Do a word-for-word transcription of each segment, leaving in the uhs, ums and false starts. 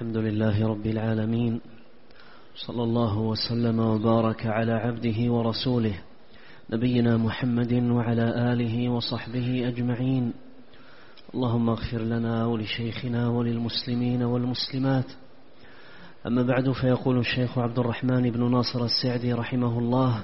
الحمد لله رب العالمين، صلى الله وسلم وبارك على عبده ورسوله نبينا محمد وعلى آله وصحبه أجمعين. اللهم اغفر لنا ولشيخنا وللمسلمين والمسلمات. أما بعد، فيقول الشيخ عبد الرحمن بن ناصر السعدي رحمه الله: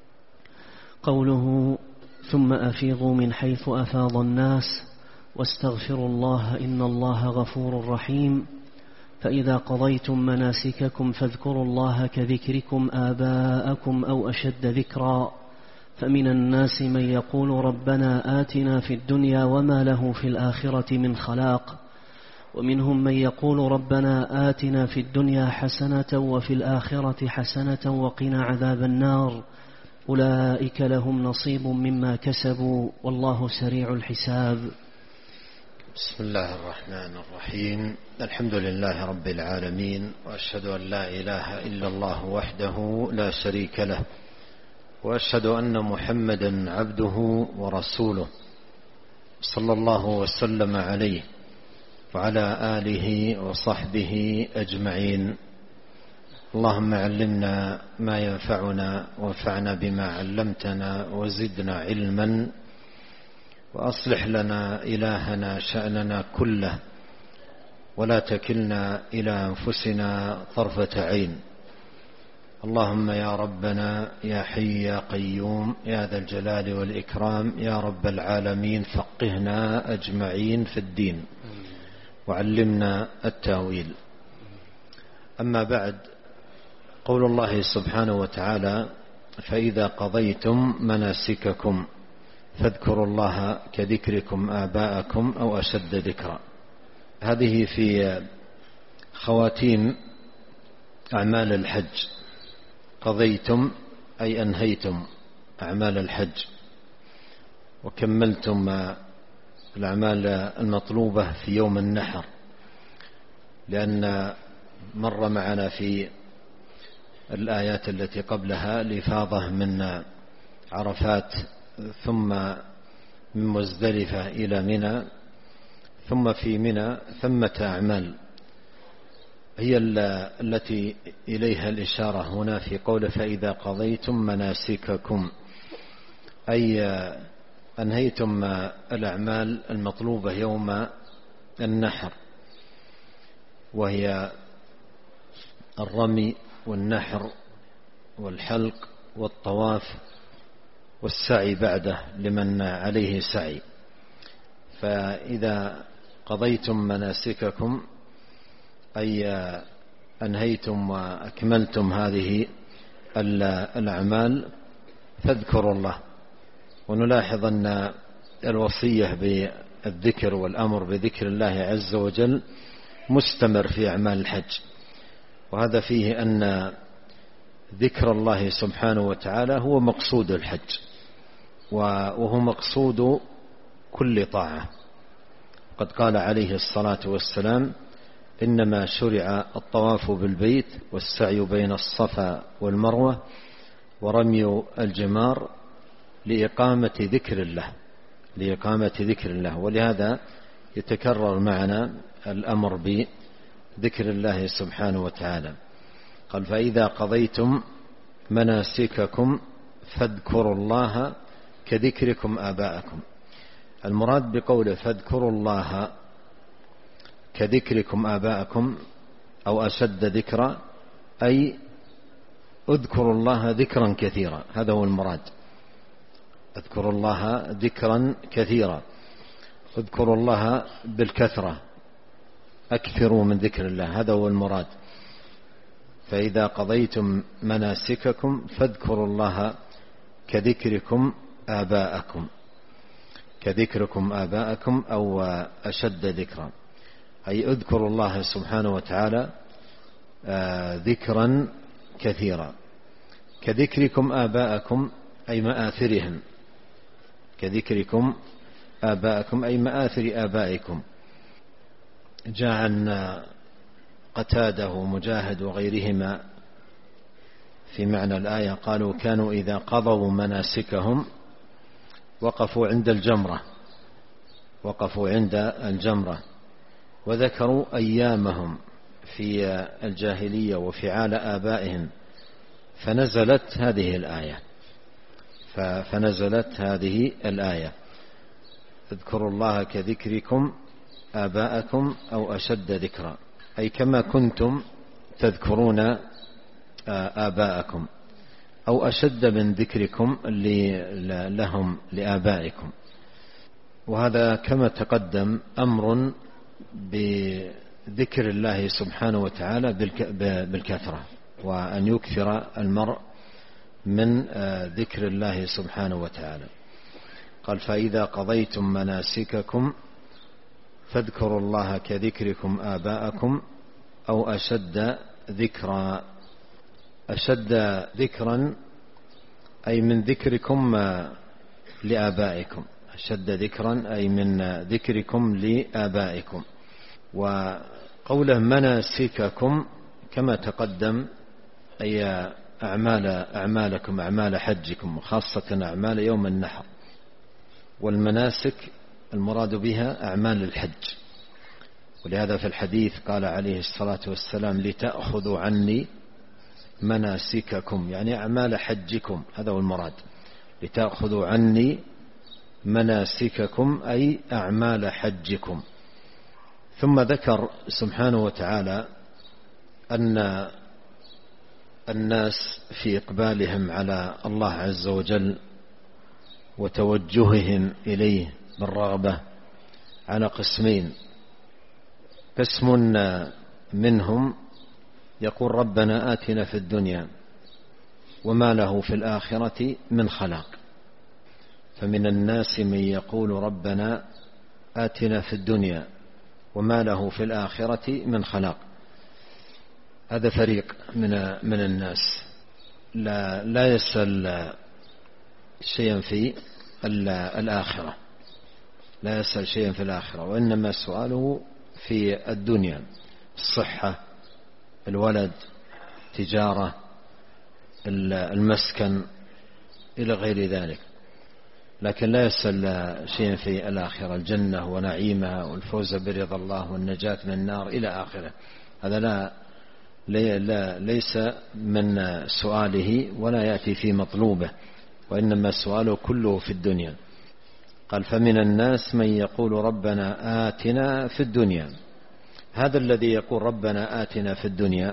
قوله ثم أفيضوا من حيث أفاض الناس واستغفروا الله إن الله غفور رحيم، فإذا قضيتم مناسككم فاذكروا الله كذكركم آباءكم أو أشد ذكرا، فمن الناس من يقول ربنا آتنا في الدنيا وما له في الآخرة من خلاق، ومنهم من يقول ربنا آتنا في الدنيا حسنة وفي الآخرة حسنة وقنا عذاب النار، أولئك لهم نصيب مما كسبوا والله سريع الحساب. بسم الله الرحمن الرحيم. الحمد لله رب العالمين، وأشهد أن لا إله إلا الله وحده لا شريك له، وأشهد أن محمدا عبده ورسوله صلى الله وسلم عليه وعلى آله وصحبه أجمعين. اللهم علمنا ما ينفعنا وانفعنا بما علمتنا وزدنا علما، وأصلح لنا إلهنا شأننا كله، ولا تكلنا إلى أنفسنا طرفة عين. اللهم يا ربنا يا حي يا قيوم يا ذا الجلال والإكرام يا رب العالمين، فقهنا أجمعين في الدين وعلمنا التاويل. أما بعد، قول الله سبحانه وتعالى: فإذا قضيتم مناسككم فاذكروا الله كذكركم آباءكم أو أشد ذكرا. هذه في خواتيم أعمال الحج. قضيتم أي أنهيتم أعمال الحج وكملتم الأعمال المطلوبة في يوم النحر، لأن مر معنا في الآيات التي قبلها الإفاضة من عرفات ثم من مزدلفة إلى منى، ثم في منى ثمة أعمال هي التي إليها الإشارة هنا في قوله: فإذا قضيتم مناسككم، أي أنهيتم الأعمال المطلوبة يوم النحر، وهي الرمي والنحر والحلق والطواف والسعي بعده لمن عليه سعي. فإذا قضيتم مناسككم أي أنهيتم وأكملتم هذه الأعمال فاذكروا الله. ونلاحظ أن الوصية بالذكر والأمر بذكر الله عز وجل مستمر في أعمال الحج، وهذا فيه أن ذكر الله سبحانه وتعالى هو مقصود الحج، وهو مقصود كل طاعة. قد قال عليه الصلاة والسلام: إنما شرع الطواف بالبيت والسعي بين الصفا والمروة ورمي الجمار لإقامة ذكر الله لإقامة ذكر الله ولهذا يتكرر معنا الأمر بذكر الله سبحانه وتعالى. قال: فإذا قضيتم مناسككم فاذكروا الله كذكركم آباءكم. المراد بقوله فاذكروا الله كذكركم آباءكم أو أشد ذكرا، أي اذكروا الله ذكرا كثيرا. هذا هو المراد، اذكروا الله ذكرا كثيرا، اذكروا الله بالكثرة، أكثروا من ذكر الله. هذا هو المراد. فإذا قضيتم مناسككم فاذكروا الله كذكركم آباءكم كذكركم آباءكم أو أشد ذكرا، أي اذكروا الله سبحانه وتعالى ذكرا كثيرا. كذكركم آباءكم أي مآثرهم، كذكركم آباءكم أي مآثر آبائكم. جاء عن قتادة ومجاهد وغيرهما في معنى الآية قالوا: كانوا إذا قضوا مناسكهم وقفوا عند الجمرة وقفوا عند الجمرة وذكروا أيامهم في الجاهلية وفعال آبائهم، فنزلت هذه الآية فنزلت هذه الآية اذكروا الله كذكركم آباءكم أو أشد ذكرا، أي كما كنتم تذكرون آباءكم أو أشد من ذكركم لهم لآبائكم. وهذا كما تقدم أمر بذكر الله سبحانه وتعالى بالكثرة، وأن يكثر المرء من ذكر الله سبحانه وتعالى. قال فإذا قضيتم مناسككم فاذكروا الله كذكركم آباءكم أو أشد ذكرا. أشد ذكرا أي من ذكركم لآبائكم، أشد ذكرا أي من ذكركم لآبائكم. وقوله مناسككم كما تقدم أي أعمال أعمالكم أعمال حجكم، وخاصة أعمال يوم النحر. والمناسك المراد بها أعمال الحج، ولهذا في الحديث قال عليه الصلاة والسلام لتأخذوا عني مناسككم، يعني أعمال حجكم، هذا هو المراد، لتأخذوا عني مناسككم أي أعمال حجكم. ثم ذكر سبحانه وتعالى أن الناس في إقبالهم على الله عز وجل وتوجههم إليه بالرغبة على قسمين: قسم منهم يقول ربنا آتنا في الدنيا وما له في الآخرة من خلاق، فمن الناس من يقول ربنا آتنا في الدنيا وما له في الآخرة من خلاق. هذا فريق من من الناس لا لا يسأل شيئا في الآخرة، لا يسأل شيئا في الآخرة، وإنما سؤاله في الدنيا: الصحة، الولد، تجارة، المسكن، إلى غير ذلك، لكن لا يسأل شيئا في الآخرة: الجنة ونعيمها والفوز برضا الله والنجاة من النار إلى آخره. هذا لا ليس من سؤاله ولا يأتي في مطلوبه، وإنما سؤاله كله في الدنيا. قال فمن الناس من يقول ربنا آتنا في الدنيا. هذا الذي يقول ربنا آتنا في الدنيا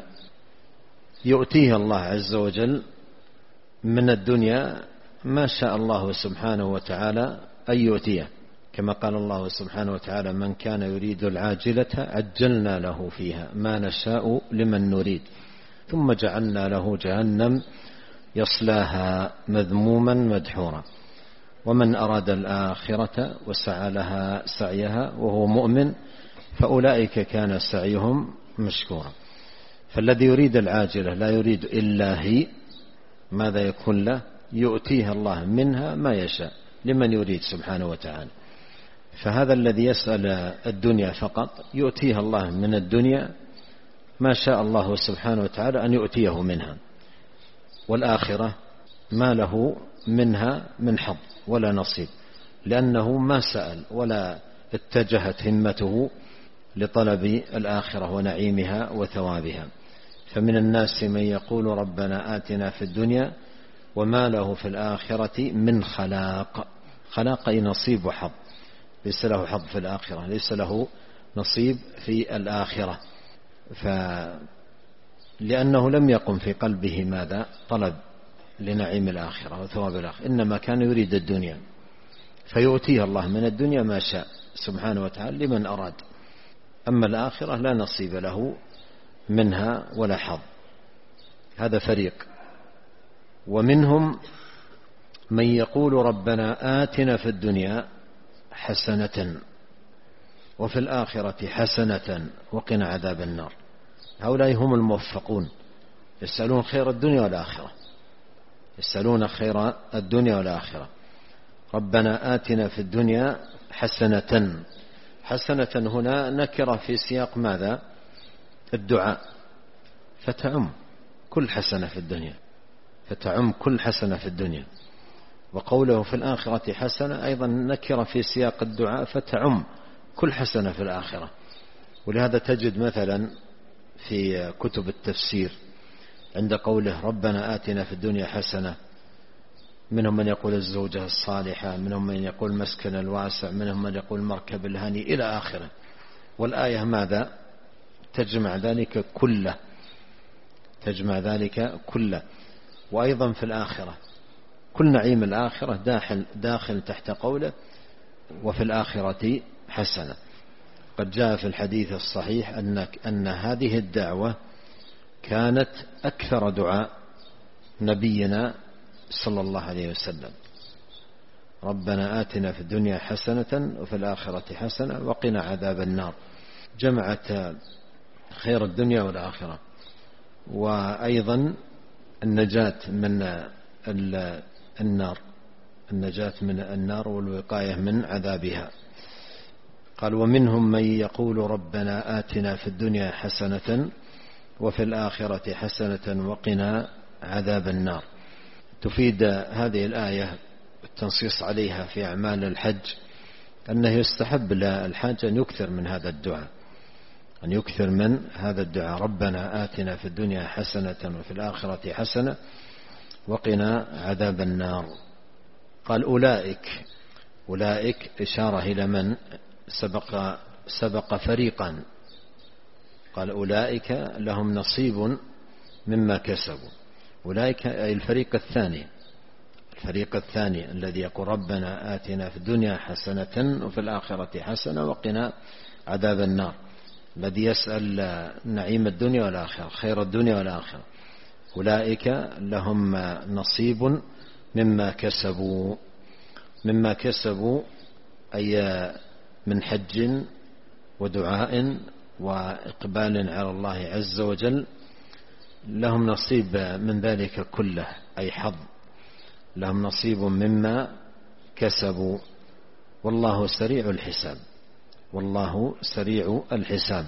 يؤتيه الله عز وجل من الدنيا ما شاء الله سبحانه وتعالى أن يؤتيه، كما قال الله سبحانه وتعالى: من كان يريد العاجلة عجلنا له فيها ما نشاء لمن نريد ثم جعلنا له جهنم يصلاها مذموما مدحورا ومن أراد الآخرة وسعى لها سعيها وهو مؤمن فأولئك كان سعيهم مشكورا. فالذي يريد العاجلة لا يريد إلا هي، ماذا يكون له؟ يؤتيها الله منها ما يشاء لمن يريد سبحانه وتعالى. فهذا الذي يسأل الدنيا فقط يؤتيها الله من الدنيا ما شاء الله سبحانه وتعالى أن يؤتيه منها، والآخرة ما له منها من حظ ولا نصيب، لأنه ما سأل ولا اتجهت همته لطلب الآخرة ونعيمها وثوابها. فمن الناس من يقول ربنا آتنا في الدنيا وما له في الآخرة من خلاق. خلاق أي نصيب وحظ، ليس له حظ في الآخرة، ليس له نصيب في الآخرة، لأنه لم يقم في قلبه ماذا؟ طلب لنعيم الآخرة وثواب الآخرة، إنما كان يريد الدنيا، فيؤتيه الله من الدنيا ما شاء سبحانه وتعالى لمن أراد. أما الآخرة لا نصيب له منها ولا حظ. هذا فريق. ومنهم من يقول ربنا آتنا في الدنيا حسنة وفي الآخرة حسنة وقنا عذاب النار. هؤلاء هم الموفقون، يسألون خير الدنيا والآخرة، يسألون خير الدنيا والآخرة. ربنا آتنا في الدنيا حسنة. حسنة هنا نكرة في سياق ماذا؟ الدعاء، فتعم كل حسنة في الدنيا، فتعم كل حسنة في الدنيا. وقوله في الآخرة حسنة أيضا نكرة في سياق الدعاء، فتعم كل حسنة في الآخرة. ولهذا تجد مثلا في كتب التفسير عند قوله ربنا آتنا في الدنيا حسنة، منهم من يقول الزوجة الصالحة، منهم من يقول مسكن الواسع، منهم من يقول مركب الهني إلى آخره. والآية ماذا؟ تجمع ذلك كله، تجمع ذلك كله. وأيضا في الآخرة كل نعيم الآخرة داخل, داخل تحت قوله وفي الآخرة حسنة. قد جاء في الحديث الصحيح أن, أن هذه الدعوة كانت أكثر دعاء نبينا صلى الله عليه وسلم، ربنا آتنا في الدنيا حسنة وفي الآخرة حسنة وقنا عذاب النار، جمعت خير الدنيا والآخرة. وأيضا النجاة من النار، النجاة من النار والوقاية من عذابها. قال ومنهم من يقول ربنا آتنا في الدنيا حسنة وفي الآخرة حسنة وقنا عذاب النار. تفيد هذه الآية التنصيص عليها في أعمال الحج أنه يستحب للحاج أن يكثر من هذا الدعاء، أن يكثر من هذا الدعاء ربنا آتنا في الدنيا حسنة وفي الآخرة حسنة وقنا عذاب النار. قال أولئك، أولئك إشارة إلى من سبق, سبق فريقا، قال أولئك لهم نصيب مما كسبوا. أولئك أي الفريق الثاني، الفريق الثاني الذي يقول ربنا آتنا في الدنيا حسنة وفي الآخرة حسنة وقنا عذاب النار، الذي يسأل نعيم الدنيا والآخرة، خير الدنيا والآخرة. أولئك لهم نصيب مما كسبوا، مما كسبوا أي من حج ودعاء وإقبال على الله عز وجل، لهم نصيب من ذلك كله، أي حظ، لهم نصيب مما كسبوا. والله سريع الحساب، والله سريع الحساب.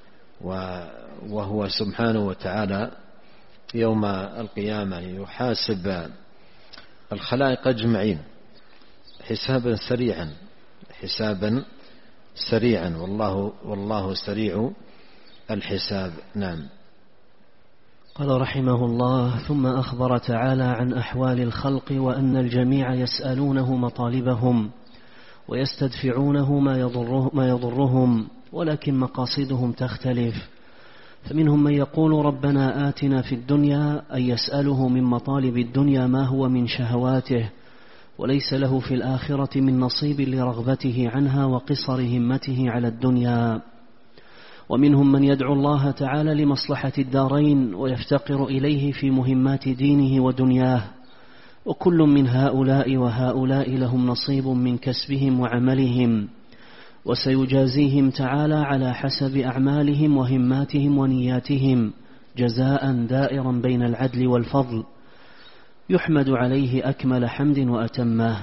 وهو سبحانه وتعالى يوم القيامة يحاسب الخلائق أجمعين حسابا سريعا، حسابا سريعا، والله, والله سريع الحساب. نعم. قال رحمه الله ثم أخبر تعالى عن أحوال الخلق وأن الجميع يسألونه مطالبهم ويستدفعونه ما, يضره ما يضرهم، ولكن مقاصدهم تختلف. فمنهم من يقول ربنا آتنا في الدنيا، أي يسأله من مطالب الدنيا ما هو من شهواته، وليس له في الآخرة من نصيب لرغبته عنها وقصر همته على الدنيا. ومنهم من يدعو الله تعالى لمصلحة الدارين ويفتقر إليه في مهمات دينه ودنياه، وكل من هؤلاء وهؤلاء لهم نصيب من كسبهم وعملهم، وسيجازيهم تعالى على حسب أعمالهم وهماتهم ونياتهم جزاء دائرا بين العدل والفضل يحمد عليه أكمل حمد وأتمه.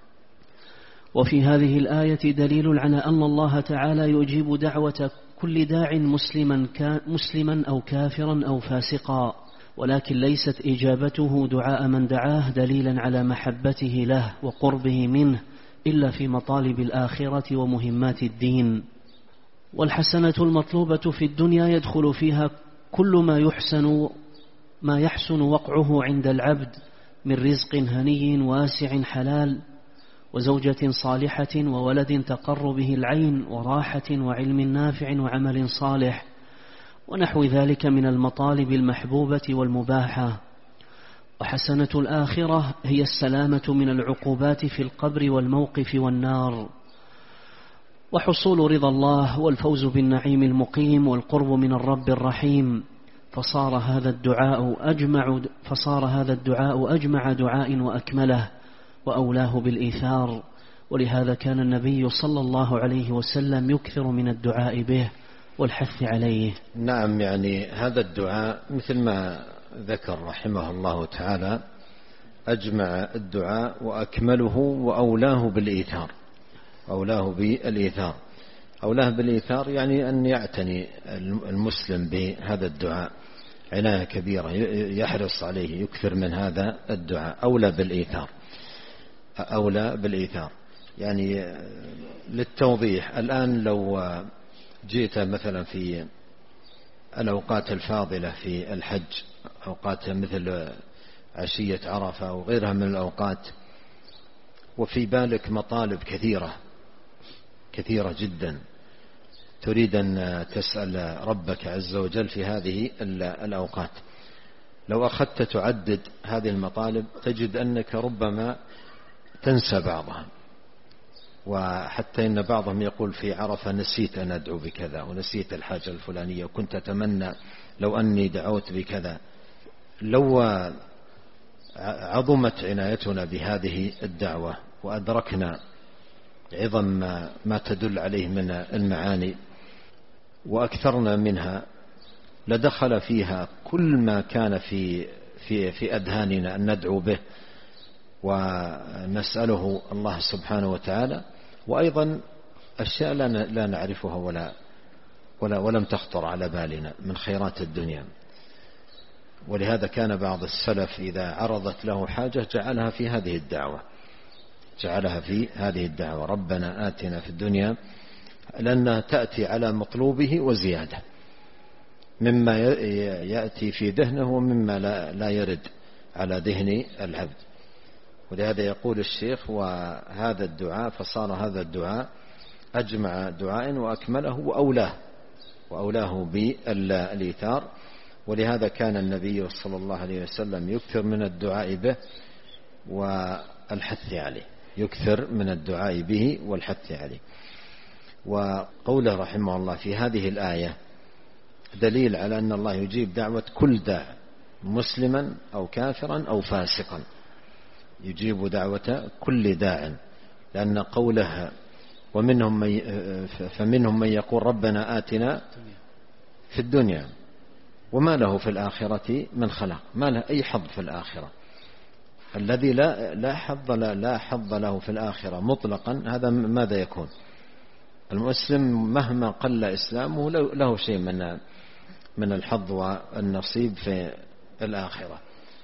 وفي هذه الآية دليل على أن الله تعالى يجيب دعوة كل داع مسلما, مسلما أو كافرا أو فاسقا، ولكن ليست إجابته دعاء من دعاه دليلا على محبته له وقربه منه إلا في مطالب الآخرة ومهمات الدين. والحسنة المطلوبة في الدنيا يدخل فيها كل ما يحسن ما يحسن وقعه عند العبد من رزق هني واسع حلال، وزوجة صالحة، وولد تقر به العين، وراحة، وعلم نافع، وعمل صالح، ونحو ذلك من المطالب المحبوبة والمباحة. وحسنة الآخرة هي السلامة من العقوبات في القبر والموقف والنار، وحصول رضا الله والفوز بالنعيم المقيم والقرب من الرب الرحيم. فصار هذا الدعاء أجمع فصار هذا الدعاء أجمع دعاء وأكمله وأولاه بالإيثار، ولهذا كان النبي صلى الله عليه وسلم يكثر من الدعاء به والحث عليه. نعم، يعني هذا الدعاء مثل ما ذكر رحمه الله تعالى أجمع الدعاء وأكمله وأولاه بالإيثار. أولاه بالإيثار أولاه بالإيثار يعني أن يعتني المسلم بهذا الدعاء عناية كبيرة، يحرص عليه، يكثر من هذا الدعاء. أولى بالإيثار أولى بالإيثار يعني للتوضيح، الآن لو جئت مثلا في الأوقات الفاضلة في الحج، أوقات مثل عشية عرفة وغيرها من الأوقات، وفي بالك مطالب كثيرة كثيرة جدا تريد أن تسأل ربك عز وجل في هذه الأوقات، لو أخذت تعدد هذه المطالب تجد أنك ربما تنسى بعضها. وحتى إن بعضهم يقول في عرفة نسيت أن أدعو بكذا، ونسيت الحاجة الفلانية، وكنت أتمنى لو أني دعوت بكذا. لو عظمت عنايتنا بهذه الدعوة وأدركنا عظم ما تدل عليه من المعاني وأكثرنا منها، لدخل فيها كل ما كان في في في أذهاننا أن ندعو به ونسأله الله سبحانه وتعالى، وأيضا أشياء لا نعرفها ولا ولا ولم تخطر على بالنا من خيرات الدنيا. ولهذا كان بعض السلف إذا عرضت له حاجة جعلها في هذه الدعوة جعلها في هذه الدعوة ربنا آتنا في الدنيا، لأنها تأتي على مطلوبه وزيادة مما يأتي في ذهنه ومما لا يرد على ذهن العبد. ولهذا يقول الشيخ وهذا الدعاء فصار هذا الدعاء أجمع دعاء وأكمله وأولاه وأولاه بالإيثار. ولهذا كان النبي صلى الله عليه وسلم يكثر من الدعاء به والحث عليه يكثر من الدعاء به والحث عليه. وقوله رحمه الله في هذه الآية دليل على أن الله يجيب دعوة كل داع مسلما أو كافرا أو فاسقا، يجيب دعوة كل داع، لأن قوله ومنهم من فمنهم من يقول ربنا آتنا في الدنيا وما له في الآخرة من خلاق، ما له أي حظ في الآخرة. الذي لا لا حظ لا, لا حظ له في الآخرة مطلقا، هذا ماذا يكون؟ المسلم مهما قل إسلامه له شيء من من الحظ والنصيب في الآخرة.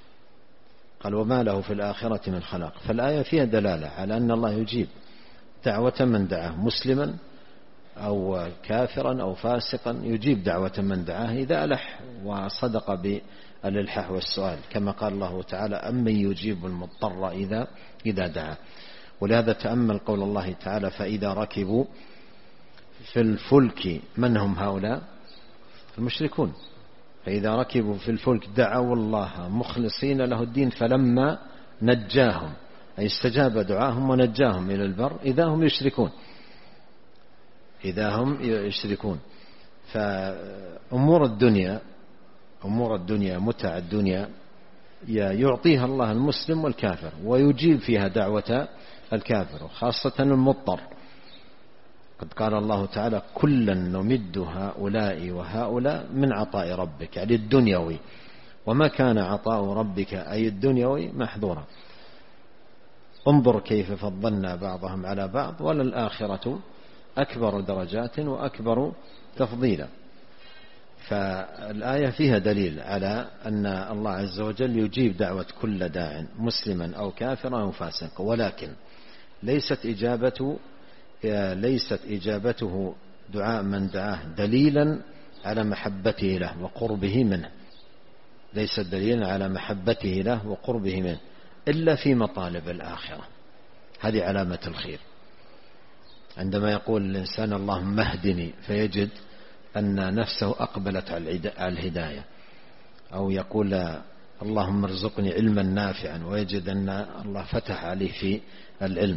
قال وما له في الآخرة من خلاق. فالآية فيها دلالة على أن الله يجيب دعوة من دعاه مسلما أو كافرا أو فاسقا، يجيب دعوة من دعاه إذا ألح وصدق بالإلحاح والسؤال، كما قال الله تعالى أمن يجيب المضطر إذا إذا دعا. ولهذا تأمل قول الله تعالى فإذا ركبوا في الفلك من هم هؤلاء؟ المشركون. فإذا ركبوا في الفلك دعوا الله مخلصين له الدين فلما نجاهم، أي استجاب دعاهم ونجاهم إلى البر إذا هم يشركون إذا هم يشركون. فأمور الدنيا أمور الدنيا متع الدنيا يعطيها الله المسلم والكافر، ويجيب فيها دعوة الكافر وخاصة المضطر. قد قال الله تعالى كلا نمد هؤلاء وهؤلاء من عطاء ربك، يعني الدنيوي، وما كان عطاء ربك أي الدنيوي محظورا. انظر كيف فضلنا بعضهم على بعض وللآخرة أكبر درجات وأكبر تفضيلا. فالآية فيها دليل على أن الله عز وجل يجيب دعوة كل داع مسلما أو كافرا أو فاسقا، ولكن ليست إجابة ليست إجابته دعاء من دعاه دليلا على محبته له وقربه منه، ليست دليلا على محبته له وقربه منه إلا في مطالب الآخرة. هذه علامة الخير. عندما يقول الإنسان اللهم اهدني فيجد أن نفسه أقبلت على الهداية، أو يقول اللهم ارزقني علما نافعا ويجد أن الله فتح عليه في العلم،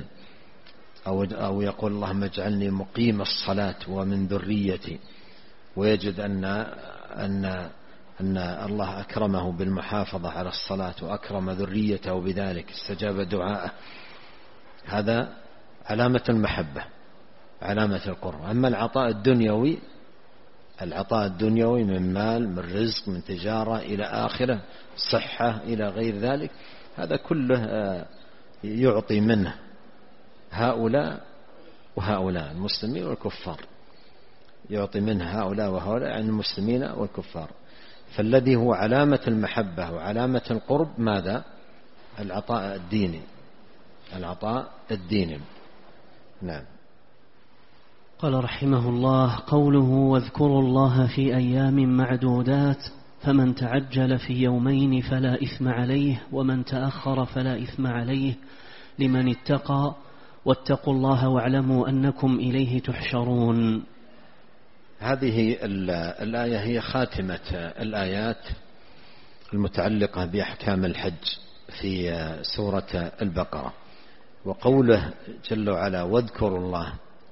أو يقول اللهم اجعلني مقيم الصلاة ومن ذريتي ويجد أن أن أن الله أكرمه بالمحافظة على الصلاة وأكرم ذريته بذلك استجاب دعاءه. هذا علامة المحبة، علامة القرب. أما العطاء الدنيوي العطاء الدنيوي من مال، من رزق، من تجارة إلى آخره، صحة إلى غير ذلك، هذا كله يعطي منه هؤلاء وهؤلاء المسلمين والكفار، يعطي منه هؤلاء وهؤلاء عن المسلمين والكفار. فالذي هو علامة المحبة وعلامة القرب ماذا؟ العطاء الديني العطاء الديني. نعم. قال رحمه الله: قوله واذكروا الله في أيام معدودات، فمن تعجل في يومين فلا إثم عليه، ومن تأخر فلا إثم عليه، لمن اتقى، واتقوا الله واعلموا أنكم إليه تحشرون. هذه الآية هي خاتمة الآيات المتعلقة بأحكام الحج في سورة البقرة. وقوله جل وعلا واذكروا الله،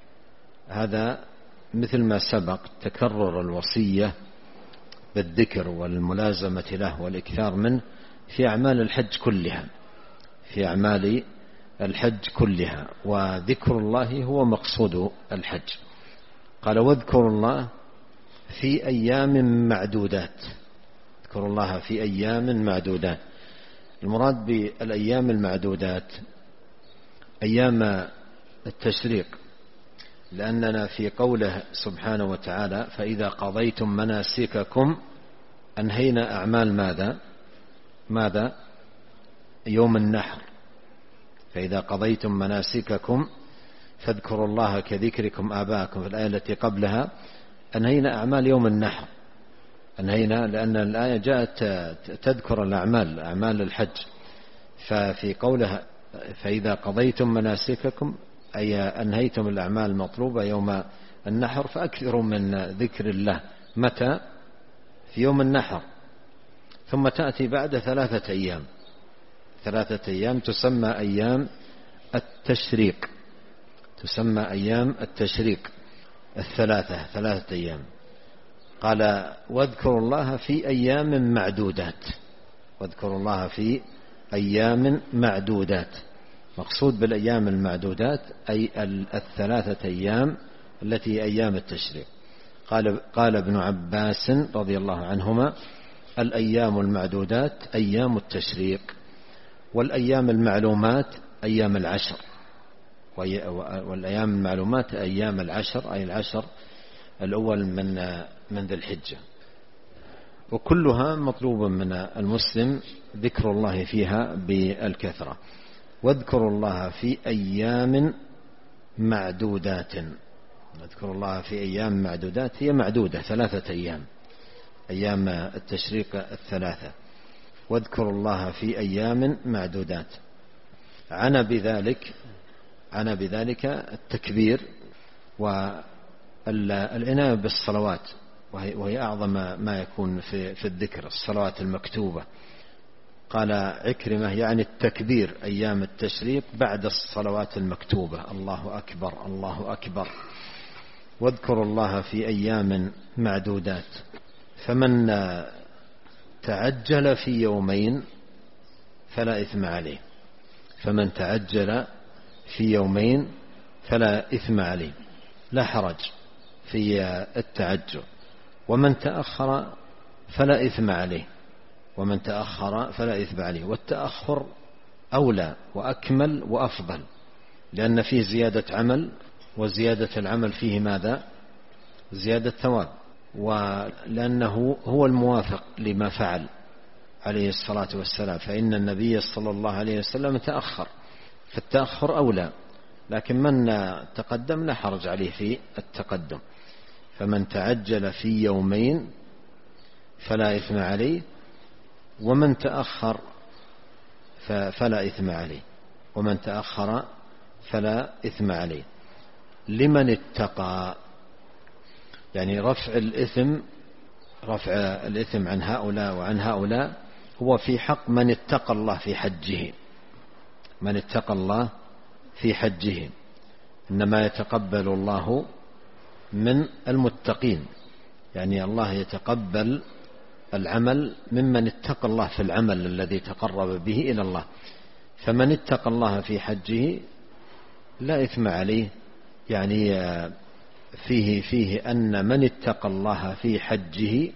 هذا مثل ما سبق تكرر الوصية بالذكر والملازمة له والإكثار منه في أعمال الحج كلها في أعمال الحج كلها وذكر الله هو مقصود الحج. قال واذكروا الله في أيام معدودات. اذكروا الله في أيام معدودات. المراد بالأيام المعدودات أيام التشريق، لأننا في قوله سبحانه وتعالى فإذا قضيتم مناسككم أنهينا أعمال ماذا ماذا يوم النحر. فإذا قضيتم مناسككم فاذكروا الله كذكركم آباءكم. في الآية التي قبلها أنهينا أعمال يوم النحر، أنهينا لأن الآية جاءت تذكر الأعمال أعمال الحج. ففي قولها فإذا قضيتم مناسككم أي أنهيتم الأعمال المطلوبة يوم النحر، فأكثروا من ذكر الله. متى؟ في يوم النحر. ثم تأتي بعد ثلاثة أيام ثلاثة أيام تسمى أيام التشريق تسمى أيام التشريق الثلاثة ثلاثة أيام. قال واذكروا الله في أيام معدودات. واذكروا الله في أيام معدودات. مقصود بالأيام المعدودات أي الثلاثة أيام التي أيام التشريق. قال, قال ابن عباس رضي الله عنهما الأيام المعدودات أيام التشريق، والأيام المعلومات أيام العشر. والأيام المعلومات أيام العشر أي العشر الأول من من ذي الحجة. وكلها مطلوب من المسلم ذكر الله فيها بالكثرة. واذكروا الله في أيام معدودات. اذكروا الله في أيام معدودات هي معدودة ثلاثة أيام أيام التشريق الثلاثة. واذكروا الله في أيام معدودات. عنا بذلك عنا بذلك التكبير والعناية بالصلوات، وهي أعظم ما يكون في في الذكر الصلوات المكتوبة. قال عكرمة يعني التكبير أيام التشريق بعد الصلوات المكتوبة، الله أكبر الله أكبر. واذكروا الله في أيام معدودات. فمن تعجل في يومين فلا إثم عليه فمن تعجل في يومين فلا إثم عليه، لا حرج في التعجل. ومن تأخر فلا إثم عليه ومن تأخر فلا إثم عليه. والتأخر أولى وأكمل وأفضل، لأن فيه زيادة عمل، وزيادة العمل فيه ماذا؟ زيادة ثواب، ولأنه هو الموافق لما فعل عليه الصلاة والسلام. فإن النبي صلى الله عليه وسلم تأخر، فالتأخر أولى، لكن من تقدم لا حرج عليه في التقدم. فمن تعجل في يومين فلا إثم عليه، ومن تأخر فلا إثم عليه ومن تأخر فلا إثم عليه. لمن اتقى، يعني رفع الإثم رفع الإثم عن هؤلاء وعن هؤلاء هو في حق من اتقى الله في حجه من اتقى الله في حجه. إنما يتقبل الله من المتقين، يعني الله يتقبل العمل ممن اتقى الله في العمل الذي تقرب به إلى الله. فمن اتقى الله في حجه لا إثم عليه، يعني فيه فيه أن من اتقى الله في حجه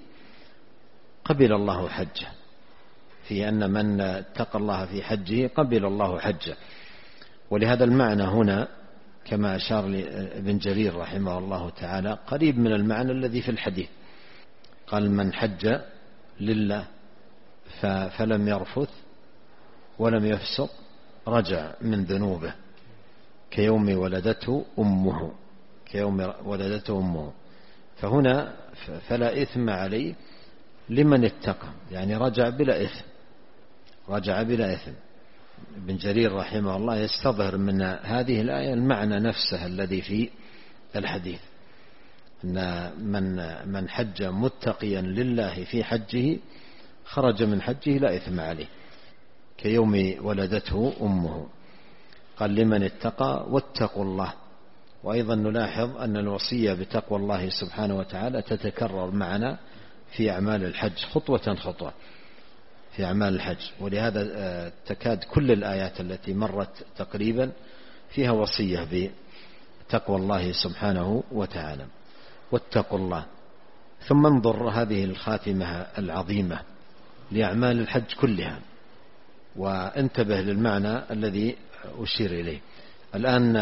قبل الله حجه في أن من اتقى الله في حجه قبل الله حجه. ولهذا المعنى هنا كما أشار ابن جرير رحمه الله تعالى قريب من المعنى الذي في الحديث. قال من حج لله فلم يرفث ولم يفسق رجع من ذنوبه كيوم ولدته أمه كيوم ولدته أمه. فهنا فلا إثم عليه لمن اتقى، يعني رجع بلا إثم، رجع بلا إثم. ابن جرير رحمه الله يستظهر من هذه الآية المعنى نفسه الذي في الحديث، أن من من حج متقيا لله في حجه خرج من حجه لا إثم عليه كيوم ولدته أمه. قال لمن اتقى واتقوا الله. وأيضا نلاحظ أن الوصية بتقوى الله سبحانه وتعالى تتكرر معنا في أعمال الحج خطوة خطوة في أعمال الحج، ولهذا تكاد كل الآيات التي مرت تقريبا فيها وصية بتقوى الله سبحانه وتعالى. واتقوا الله. ثم انظر هذه الخاتمة العظيمة لأعمال الحج كلها، وانتبه للمعنى الذي أشير إليه الآن.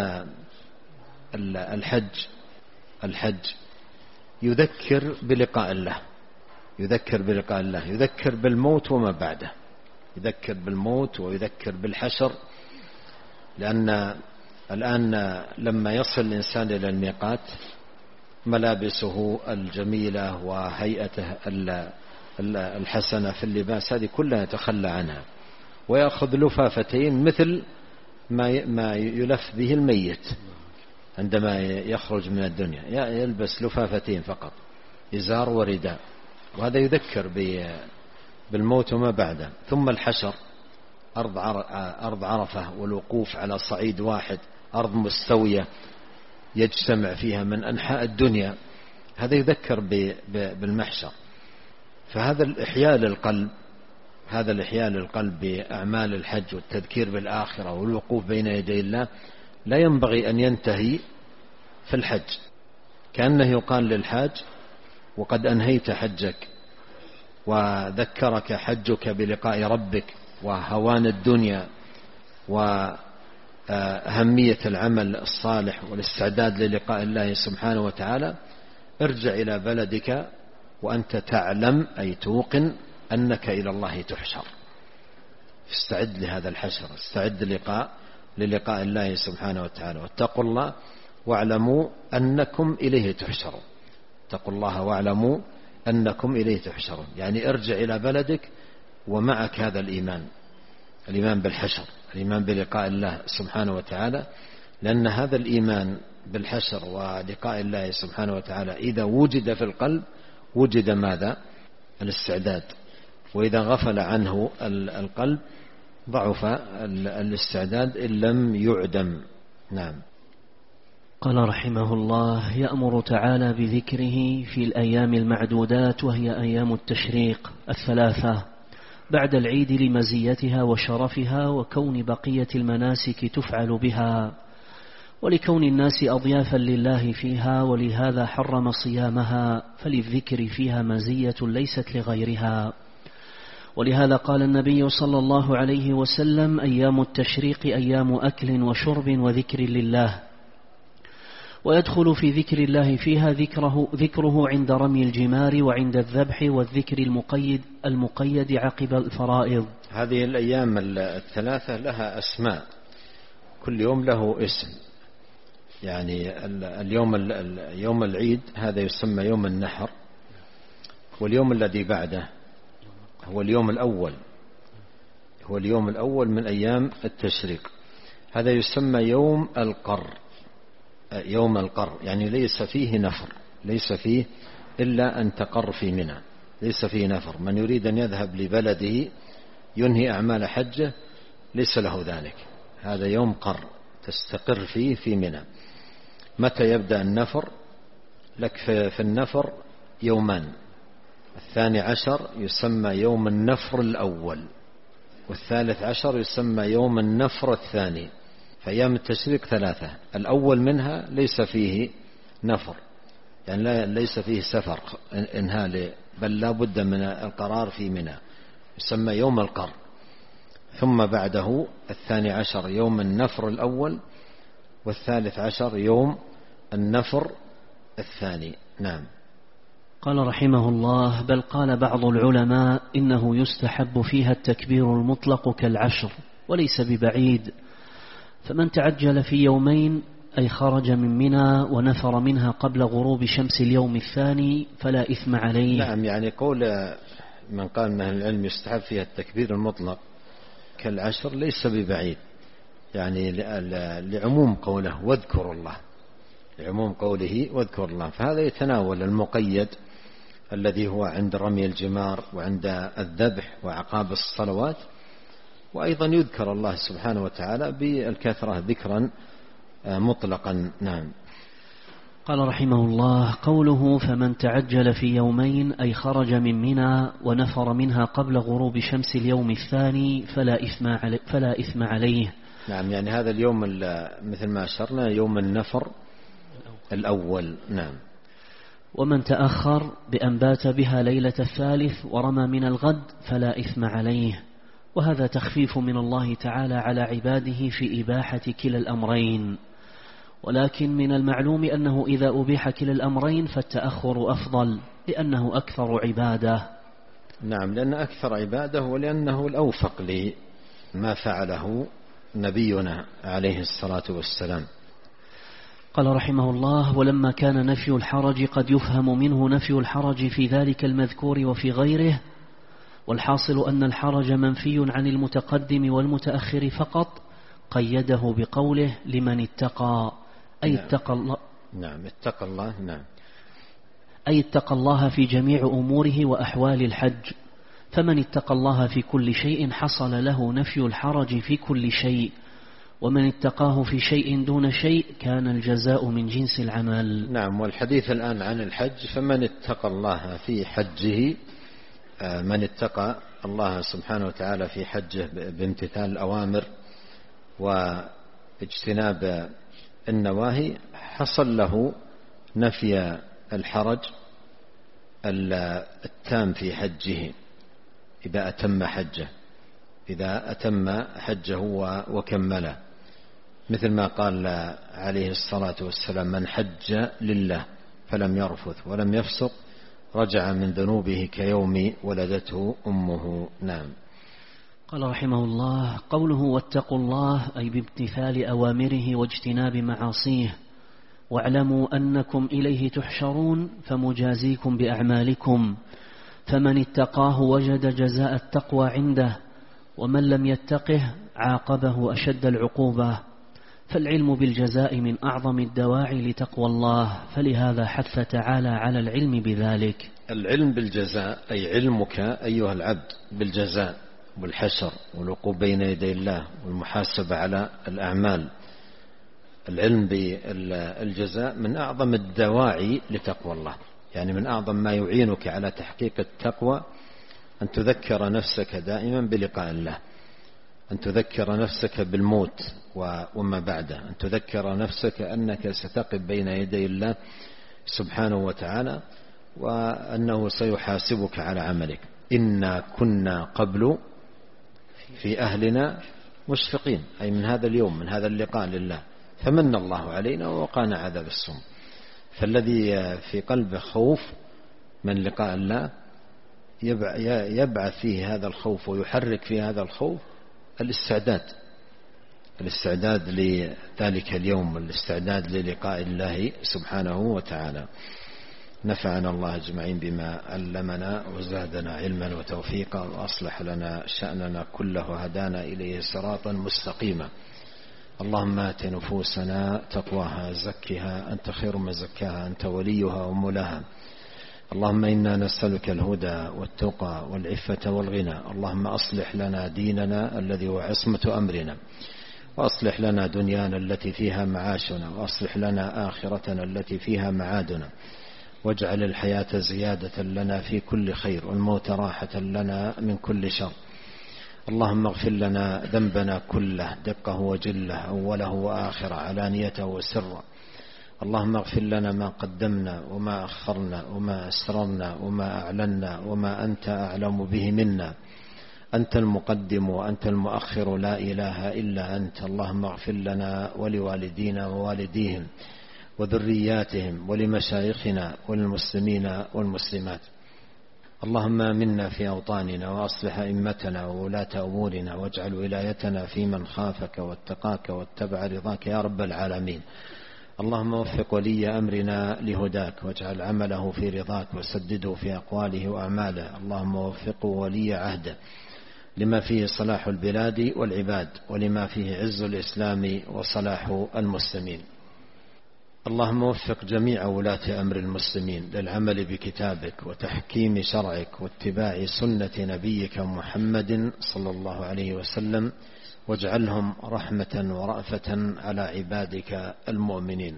الحج الحج يذكر بلقاء الله، يذكر بلقاء الله، يذكر بالموت وما بعده، يذكر بالموت ويذكر بالحشر. لأن الآن لما يصل الإنسان إلى الميقات ملابسه الجميلة وهيئته الحسنة في اللباس هذه كلها يتخلى عنها، ويأخذ لفافتين مثل ما يلف به الميت عندما يخرج من الدنيا، يلبس لفافتين فقط، إزار ورداء، وهذا يذكر بالموت وما بعده. ثم الحشر، أرض عرفة والوقوف على صعيد واحد، أرض مستوية يجتمع فيها من أنحاء الدنيا، هذا يذكر بالمحشر. فهذا الإحياء للقلب، هذا الإحياء للقلب بأعمال الحج والتذكير بالآخرة والوقوف بين يدي الله لا ينبغي أن ينتهي في الحج، كأنه يقال للحاج وقد أنهيت حجك وذكرك حجك بلقاء ربك وهوان الدنيا وأهمية العمل الصالح والاستعداد للقاء الله سبحانه وتعالى. ارجع إلى بلدك وأنت تعلم أي توقن أنك إلى الله تحشر. استعد لهذا الحشر، استعد للقاء للقاء الله سبحانه وتعالى. واتقوا الله واعلموا أنكم إليه تحشرون. اتقوا الله واعلموا أنكم إليه تحشرون، يعني ارجع إلى بلدك ومعك هذا الإيمان، الإيمان بالحشر، الإيمان بلقاء الله سبحانه وتعالى. لأن هذا الإيمان بالحشر ولقاء الله سبحانه وتعالى إذا وجد في القلب وجد ماذا؟ الاستعداد. وإذا غفل عنه القلب ضعف الاستعداد إن لم يعدم. نعم. قال رحمه الله: يأمر تعالى بذكره في الأيام المعدودات، وهي أيام التشريق الثلاثة بعد العيد لمزيتها وشرفها وكون بقية المناسك تفعل بها، ولكون الناس أضيافا لله فيها، ولهذا حرم صيامها، فللذكر فيها مزية ليست لغيرها. ولهذا قال النبي صلى الله عليه وسلم: أيام التشريق أيام أكل وشرب وذكر لله. ويدخل في ذكر الله فيها ذكره, ذكره عند رمي الجمار وعند الذبح والذكر المقيد, المقيد عقب الفرائض. هذه الأيام الثلاثة لها أسماء، كل يوم له اسم. يعني اليوم يوم العيد هذا يسمى يوم النحر، واليوم الذي بعده هو اليوم الأول، هو اليوم الأول من أيام التشريق، هذا يسمى يوم القر. يوم القر يعني ليس فيه نفر، ليس فيه إلا أن تقر في منى، ليس فيه نفر. من يريد أن يذهب لبلده ينهي أعمال حجه ليس له ذلك، هذا يوم قر تستقر فيه في منى. متى يبدأ النفر؟ لك في النفر يومان، الثاني عشر يسمى يوم النفر الأول، والثالث عشر يسمى يوم النفر الثاني. فأيام التشريق ثلاثة، الأول منها ليس فيه نفر، يعني ليس فيه سفر انهال، بل لا بد من القرار في منى، يسمى يوم القر. ثم بعده الثاني عشر يوم النفر الأول، والثالث عشر يوم النفر الثاني. نعم. قال رحمه الله: بل قال بعض العلماء إنه يستحب فيها التكبير المطلق كالعشر وليس ببعيد، فمن تعجل في يومين أي خرج من منى ونفر منها قبل غروب شمس اليوم الثاني فلا إثم عليه. نعم، يعني قول من قال من أهل العلم يستحب فيها التكبير المطلق كالعشر ليس ببعيد، يعني لعموم قوله واذكروا الله، لعموم قوله واذكر الله، فهذا يتناول المقيد الذي هو عند رمي الجمار وعند الذبح وعقاب الصلوات، وأيضا يذكر الله سبحانه وتعالى بالكثرة ذكرا مطلقا. نعم. قال رحمه الله: قوله فمن تعجل في يومين أي خرج من منى ونفر منها قبل غروب شمس اليوم الثاني فلا إثم عليه, فلا إثم عليه. نعم، يعني هذا اليوم مثل ما أشرنا يوم النفر الأول. نعم. ومن تأخر بأن بات بها ليلة الثالث ورمى من الغد فلا إثم عليه، وهذا تخفيف من الله تعالى على عباده في إباحة كلا الأمرين، ولكن من المعلوم أنه إذا أبيح كلا الأمرين فالتأخر أفضل لأنه أكثر عبادة. نعم، لأن أكثر عبادة ولأنه الأوفق لما فعله نبينا عليه الصلاة والسلام. قال رحمه الله: ولما كان نفي الحرج قد يفهم منه نفي الحرج في ذلك المذكور وفي غيره، والحاصل أن الحرج منفي عن المتقدم والمتأخر فقط، قيده بقوله لمن اتقى، أي نعم. اتقى الله. نعم، اتقى الله. نعم. أي اتقى الله في جميع أموره وأحوال الحج، فمن اتقى الله في كل شيء حصل له نفي الحرج في كل شيء، ومن اتقاه في شيء دون شيء كان الجزاء من جنس العمل. نعم، والحديث الآن عن الحج، فمن اتقى الله في حجه، من اتقى الله سبحانه وتعالى في حجه بامتثال الأوامر واجتناب النواهي حصل له نفي الحرج التام في حجه إذا أتم حجه إذا أتم حجه وكمله، مثل ما قال عليه الصلاة والسلام: من حج لله فلم يرفث ولم يفسق رجع من ذنوبه كيوم ولدته أمه. نعم. قال رحمه الله: قوله واتقوا الله أي بامتثال أوامره واجتناب معاصيه، واعلموا أنكم إليه تحشرون فمجازيكم بأعمالكم، فمن اتقاه وجد جزاء التقوى عنده، ومن لم يتقه عاقبه أشد العقوبة، فالعلم بالجزاء من أعظم الدواعي لتقوى الله، فلهذا حث تعالى على العلم بذلك. العلم بالجزاء أي علمك أيها العبد بالجزاء والحشر والوقوف بين يدي الله والمحاسبة على الأعمال. العلم بالجزاء من أعظم الدواعي لتقوى الله، يعني من أعظم ما يعينك على تحقيق التقوى أن تذكر نفسك دائما بلقاء الله، أن تذكر نفسك بالموت وما بعده، أن تذكر نفسك أنك ستقف بين يدي الله سبحانه وتعالى وأنه سيحاسبك على عملك. إنا كنا قبل في أهلنا مشفقين، أي من هذا اليوم، من هذا اللقاء لله، فمن الله علينا ووقانا عذاب السم. فالذي في قلبه خوف من لقاء الله يبعث فيه هذا الخوف ويحرك فيه هذا الخوف الاستعداد الاستعداد لذلك اليوم والاستعداد للقاء الله سبحانه وتعالى. نفعنا الله أجمعين بما علمنا وزادنا علما وتوفيقا، وأصلح لنا شأننا كله وهدانا إليه صراطا مستقيما. اللهم آت نفوسنا تقواها زكها أنت خير من زكاها أنت وليها ومولاها. اللهم إنا نسألك الهدى والتقى والعفة والغنى. اللهم أصلح لنا ديننا الذي هو عصمة أمرنا، وأصلح لنا دنيانا التي فيها معاشنا، وأصلح لنا آخرتنا التي فيها معادنا، واجعل الحياة زيادة لنا في كل خير والموت راحة لنا من كل شر. اللهم اغفر لنا ذنبنا كله دقه وجله أوله وآخره علانيته وسره. اللهم اغفر لنا ما قدمنا وما أخرنا وما أسررنا وما أعلنا وما أنت أعلم به منا. أنت المقدم وأنت المؤخر، لا إله إلا أنت. اللهم اغفر لنا ولوالدينا ووالديهم وذرياتهم ولمشايخنا وللمسلمين والمسلمات. اللهم آمنا في أوطاننا وأصلح أئمتنا وولاة أمورنا، واجعل ولايتنا في من خافك واتقاك واتبع رضاك يا رب العالمين. اللهم وفق ولي أمرنا لهداك واجعل عمله في رضاك وسدده في أقواله وأعماله. اللهم وفقه ولي عهده لما فيه صلاح البلاد والعباد ولما فيه عز الإسلام وصلاح المسلمين. اللهم وفق جميع ولاة أمر المسلمين للعمل بكتابك وتحكيم شرعك واتباع سنة نبيك محمد صلى الله عليه وسلم، واجعلهم رحمة ورأفة على عبادك المؤمنين.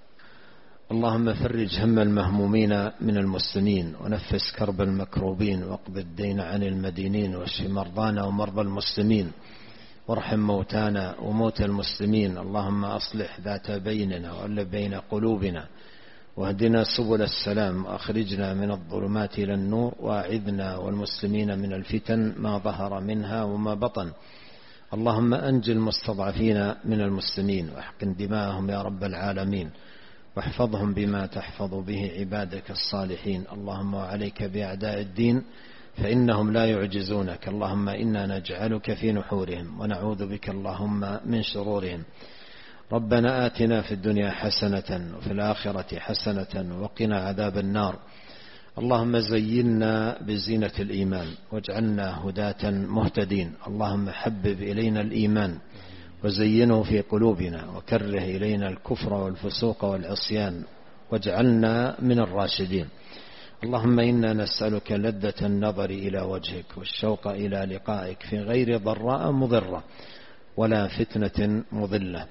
اللهم فرج هم المهمومين من المسلمين ونفس كرب المكروبين واقض الدين عن المدينين واشف مرضانا ومرضى المسلمين وارحم موتانا وموتى المسلمين. اللهم أصلح ذات بيننا وألف بين قلوبنا واهدنا سبل السلام وأخرجنا من الظلمات إلى النور وأعذنا والمسلمين من الفتن ما ظهر منها وما بطن. اللهم أنج المستضعفين من المسلمين واحقن دماءهم يا رب العالمين واحفظهم بما تحفظ به عبادك الصالحين. اللهم وعليك بأعداء الدين فإنهم لا يعجزونك. اللهم إنا نجعلك في نحورهم ونعوذ بك اللهم من شرورهم. ربنا آتنا في الدنيا حسنة وفي الآخرة حسنة وقنا عذاب النار. اللهم زينا بزينة الإيمان واجعلنا هداة مهتدين. اللهم حبب إلينا الإيمان وزينه في قلوبنا وكره إلينا الكفر والفسوق والعصيان واجعلنا من الراشدين. اللهم إنا نسألك لذة النظر إلى وجهك والشوق إلى لقائك في غير ضراء مضرة ولا فتنة مضلة.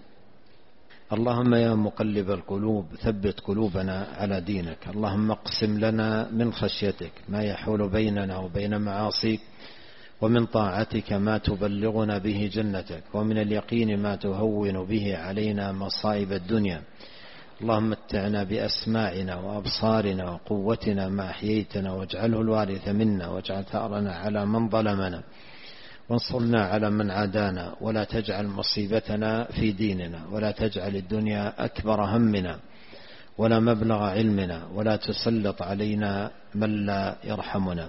اللهم يا مقلب القلوب ثبت قلوبنا على دينك. اللهم اقسم لنا من خشيتك ما يحول بيننا وبين معاصيك ومن طاعتك ما تبلغنا به جنتك ومن اليقين ما تهون به علينا مصائب الدنيا. اللهم متعنا بأسماعنا وأبصارنا وقوتنا ما أحييتنا واجعله الوارث منا واجعل ثأرنا على من ظلمنا وانصرنا على من عادانا ولا تجعل مصيبتنا في ديننا ولا تجعل الدنيا أكبر همنا ولا مبلغ علمنا ولا تسلط علينا من لا يرحمنا.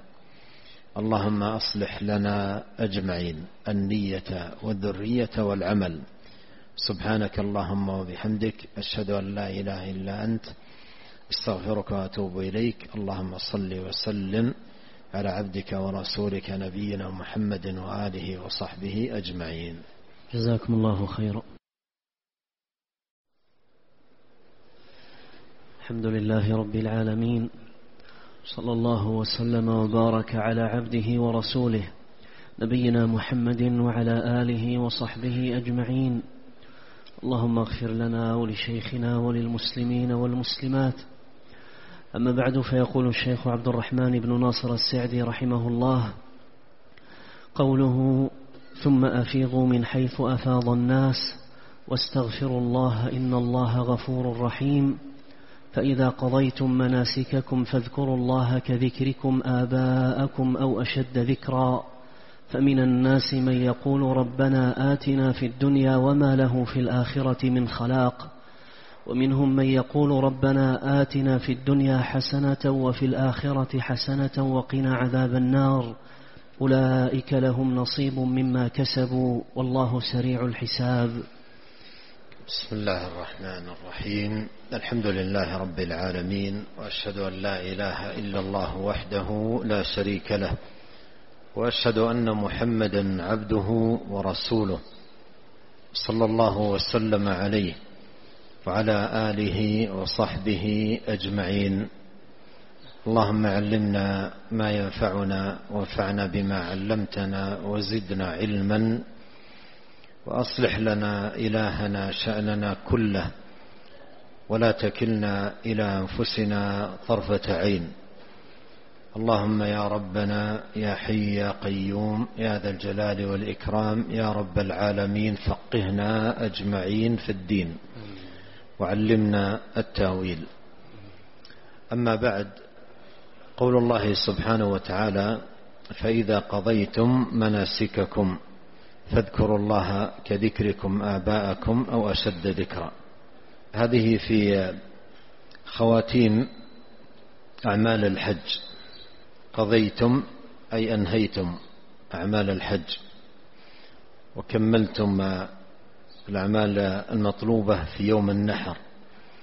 اللهم أصلح لنا أجمعين النية والذرية والعمل. سبحانك اللهم وبحمدك أشهد أن لا إله إلا أنت استغفرك وأتوب إليك. اللهم صل وسلم على عبدك ورسولك نبينا محمد وآله وصحبه أجمعين. جزاكم الله خيرا. الحمد لله رب العالمين، صلى الله وسلم وبارك على عبده ورسوله نبينا محمد وعلى آله وصحبه أجمعين. اللهم اغفر لنا ولشيخنا وللمسلمين والمسلمات. أما بعد، فيقول الشيخ عبد الرحمن بن ناصر السعدي رحمه الله: قوله ثم أفيضوا من حيث أفاض الناس واستغفروا الله إن الله غفور رحيم، فإذا قضيتم مناسككم فاذكروا الله كذكركم آباءكم أو أشد ذكرا، فمن الناس من يقول ربنا آتنا في الدنيا وما له في الآخرة من خلاق، ومنهم من يقول ربنا آتنا في الدنيا حسنة وفي الآخرة حسنة وقنا عذاب النار، أولئك لهم نصيب مما كسبوا والله سريع الحساب. بسم الله الرحمن الرحيم. الحمد لله رب العالمين، وأشهد أن لا إله إلا الله وحده لا شريك له، وأشهد أن محمدا عبده ورسوله صلى الله وسلم عليه وعلى آله وصحبه أجمعين. اللهم علمنا ما ينفعنا وانفعنا بما علمتنا وزدنا علما، وأصلح لنا إلهنا شأننا كله ولا تكلنا إلى أنفسنا طرفة عين. اللهم يا ربنا يا حي يا قيوم يا ذا الجلال والإكرام يا رب العالمين، فقهنا أجمعين في الدين وعلمنا التاويل. أما بعد، قول الله سبحانه وتعالى: فإذا قضيتم مناسككم فاذكروا الله كذكركم آباءكم أو أشد ذكرا. هذه في خواتيم أعمال الحج. قضيتم أي أنهيتم أعمال الحج وكملتم الأعمال المطلوبة في يوم النحر،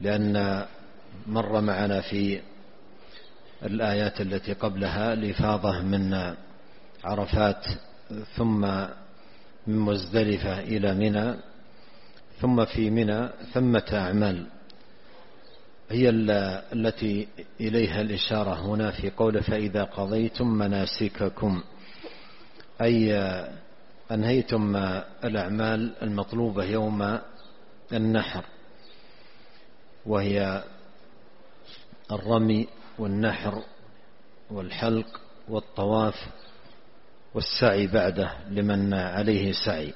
لأن مر معنا في الآيات التي قبلها الإفاضة من عرفات ثم من مزدلفة إلى منى، ثم في منى ثمة أعمال هي التي إليها الإشارة هنا في قوله فإذا قضيتم مناسككم، أي أنهيتم الأعمال المطلوبة يوم النحر، وهي الرمي والنحر والحلق والطواف والسعي بعده لمن عليه سعي.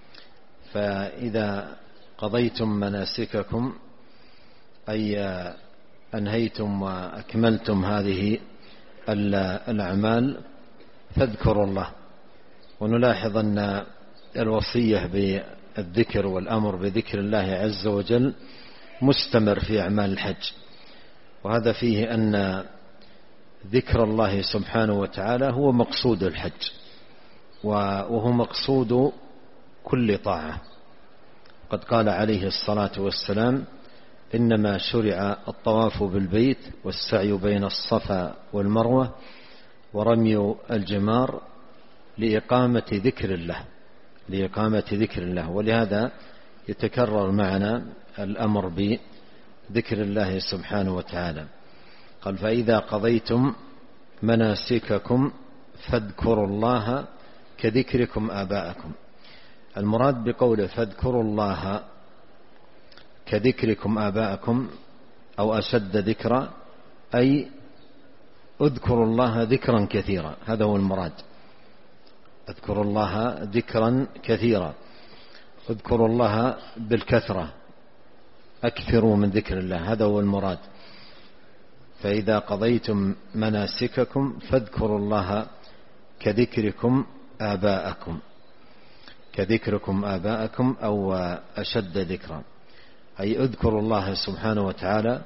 فإذا قضيتم مناسككم أي أنهيتم وأكملتم هذه الأعمال فاذكروا الله. ونلاحظ أن الوصية بالذكر والأمر بذكر الله عز وجل مستمر في أعمال الحج، وهذا فيه أن ذكر الله سبحانه وتعالى هو مقصود الحج، وهو مقصود كل طاعة. قد قال عليه الصلاة والسلام إنما شرع الطواف بالبيت والسعي بين الصفا والمروة ورمي الجمار لإقامة ذكر الله لإقامة ذكر الله ولهذا يتكرر معنا الأمر بذكر الله سبحانه وتعالى. قال فإذا قضيتم مناسككم فاذكروا الله كذكركم آباءكم. المراد بقوله فاذكروا الله كذكركم آباءكم أو أشد ذكرا، أي اذكروا الله ذكرا كثيرا، هذا هو المراد. اذكروا الله ذكرا كثيرا، اذكروا الله بالكثرة، أكثروا من ذكر الله، هذا هو المراد. فإذا قضيتم مناسككم فاذكروا الله كذكركم آباءكم كذكركم آباءكم أو أشد ذكرا، أي اذكروا الله سبحانه وتعالى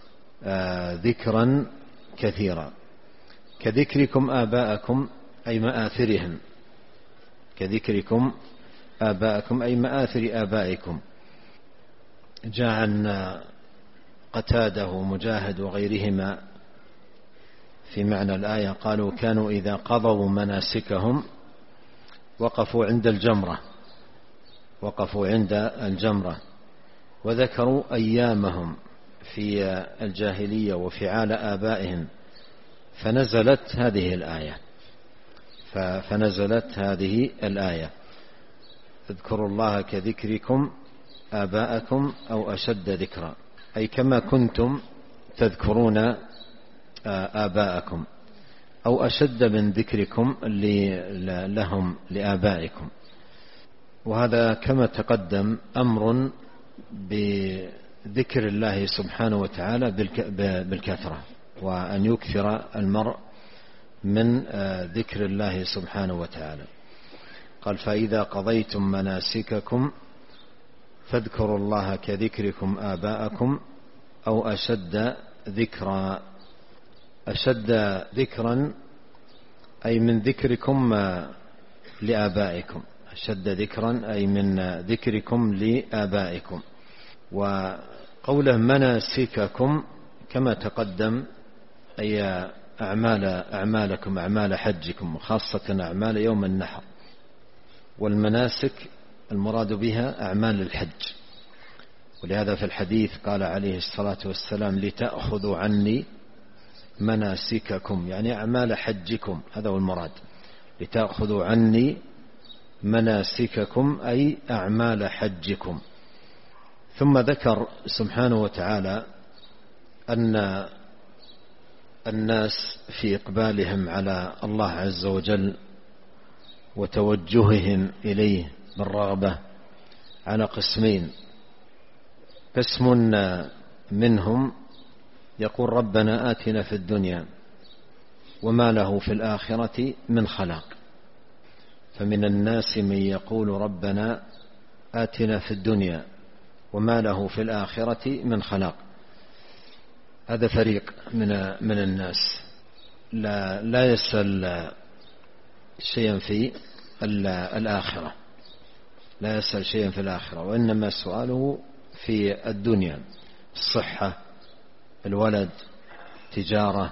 ذكرا كثيرا. كذكركم آباءكم أي مآثرهم، كذكركم آباءكم أي مآثر آبائكم. جاء عن قتادة ومجاهد وغيرهما في معنى الآية قالوا كانوا إذا قضوا مناسكهم وقفوا عند الجمرة وقفوا عند الجمرة وذكروا أيامهم في الجاهلية وفعال آبائهم، فنزلت هذه الآية فنزلت هذه الآية اذكروا الله كذكركم آباءكم أو أشد ذكرا، أي كما كنتم تذكرون آباءكم أو أشد من ذكركم لهم لآبائكم. وهذا كما تقدم أمر بذكر الله سبحانه وتعالى بالكثرة، وأن يكثر المرء من ذكر الله سبحانه وتعالى. قال فإذا قضيتم مناسككم فاذكروا الله كذكركم آباءكم أو أشد ذكرا. أشد ذكرا أي من ذكركم لآبائكم، أشد ذكرا أي من ذكركم لآبائكم. وقوله مناسككم كما تقدم أي أعمال أعمالكم أعمال حجكم، وخاصة أعمال يوم النحر. والمناسك المراد بها أعمال الحج، ولهذا في الحديث قال عليه الصلاة والسلام لتأخذوا عني مناسككم، يعني أعمال حجكم، هذا هو المراد. لتأخذوا عني مناسككم أي أعمال حجكم. ثم ذكر سبحانه وتعالى أن الناس في إقبالهم على الله عز وجل وتوجههم إليه بالرغبة على قسمين. قسم منهم يقول ربنا آتنا في الدنيا وما له في الآخرة من خلاق، فمن الناس من يقول ربنا آتنا في الدنيا وما له في الآخرة من خلاق. هذا فريق من من الناس لا لا يسأل شيئا في الآخرة، لا يسأل شيئا في الآخرة، وإنما سؤاله في الدنيا. الصحة، الولد، تجارة،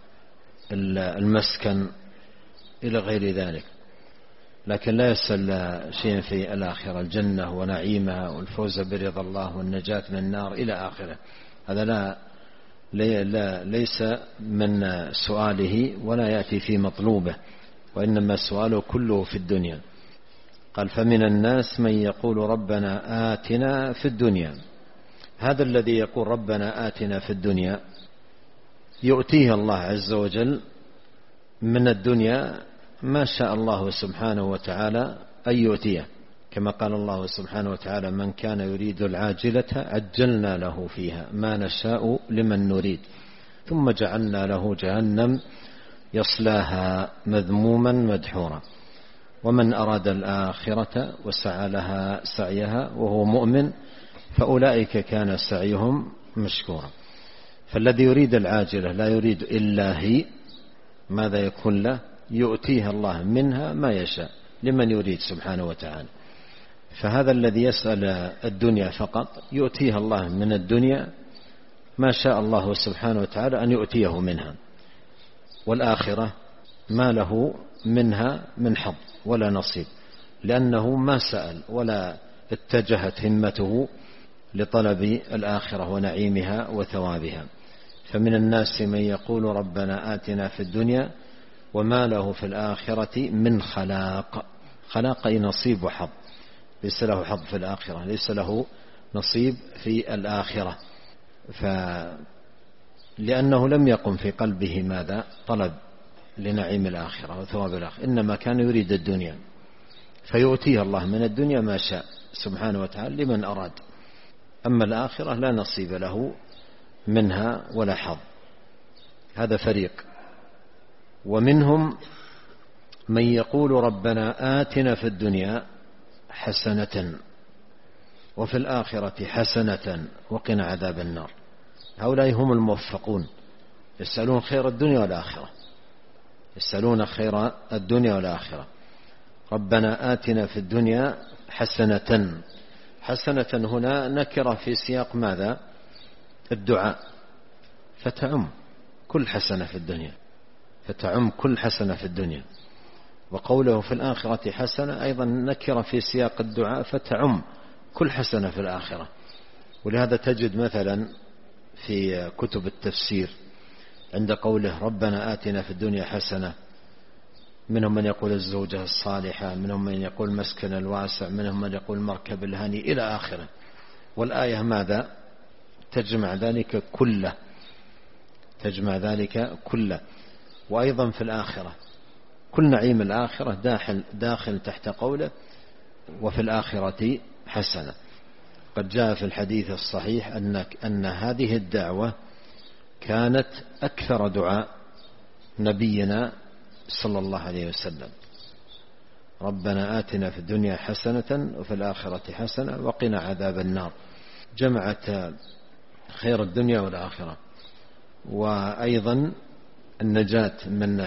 المسكن إلى غير ذلك، لكن لا يسأل شيئا في الآخرة، الجنة ونعيمها والفوز برضا الله والنجاة من النار إلى آخره. هذا لا لا ليس من سؤاله ولا يأتي في مطلوبه، وإنما سؤاله كله في الدنيا. قال فمن الناس من يقول ربنا آتنا في الدنيا. هذا الذي يقول ربنا آتنا في الدنيا يؤتيه الله عز وجل من الدنيا ما شاء الله سبحانه وتعالى أن يؤتيه، كما قال الله سبحانه وتعالى من كان يريد العاجلة عجلنا له فيها ما نشاء لمن نريد ثم جعلنا له جهنم يصلاها مذموما مدحورا ومن أراد الآخرة وسعى لها سعيها وهو مؤمن فأولئك كان سعيهم مشكورا. فالذي يريد العاجلة لا يريد إلا هي، ماذا يكون له؟ يؤتيها الله منها ما يشاء لمن يريد سبحانه وتعالى. فهذا الذي يسأل الدنيا فقط يؤتيها الله من الدنيا ما شاء الله سبحانه وتعالى أن يؤتيه منها، والآخرة ما له منها من حظ ولا نصيب، لأنه ما سأل ولا اتجهت همته لطلب الآخرة ونعيمها وثوابها. فمن الناس من يقول ربنا آتنا في الدنيا وما له في الآخرة من خلاق. خلاق أي نصيب وحظ، ليس له حظ في الآخرة، ليس له نصيب في الآخرة، لأنه لم يقم في قلبه ماذا؟ طلب لنعيم الآخرة وثواب الآخرة، إنما كان يريد الدنيا، فيؤتيه الله من الدنيا ما شاء سبحانه وتعالى لمن أراد. أما الآخرة لا نصيب له منها ولا حظ. هذا فريق. ومنهم من يقول ربنا آتنا في الدنيا حسنة وفي الآخرة حسنة وقنا عذاب النار. هؤلاء هم الموفقون، يسألون خير الدنيا والآخرة، يسألون خير الدنيا والآخرة. ربنا آتنا في الدنيا حسنة. حسنة هنا نكرة في سياق ماذا؟ الدعاء، فتعم كل حسنة في الدنيا، فتعم كل حسنة في الدنيا. وقوله في الآخرة حسنة أيضا نكرة في سياق الدعاء فتعم كل حسنة في الآخرة. ولهذا تجد مثلا في كتب التفسير عند قوله ربنا آتنا في الدنيا حسنة، منهم من يقول الزوجة الصالحة، منهم من يقول مسكن الواسع، منهم من يقول مركب الهني إلى آخره. والآية ماذا؟ تجمع ذلك كله، تجمع ذلك كله. وأيضا في الآخرة كل نعيم الآخرة داخل, داخل تحت قوله وفي الآخرة حسنة. قد جاء في الحديث الصحيح أن, أن هذه الدعوة كانت أكثر دعاء نبينا صلى الله عليه وسلم، ربنا آتنا في الدنيا حسنة وفي الآخرة حسنة وقنا عذاب النار. جمعت خير الدنيا والآخرة، وأيضا النجاة من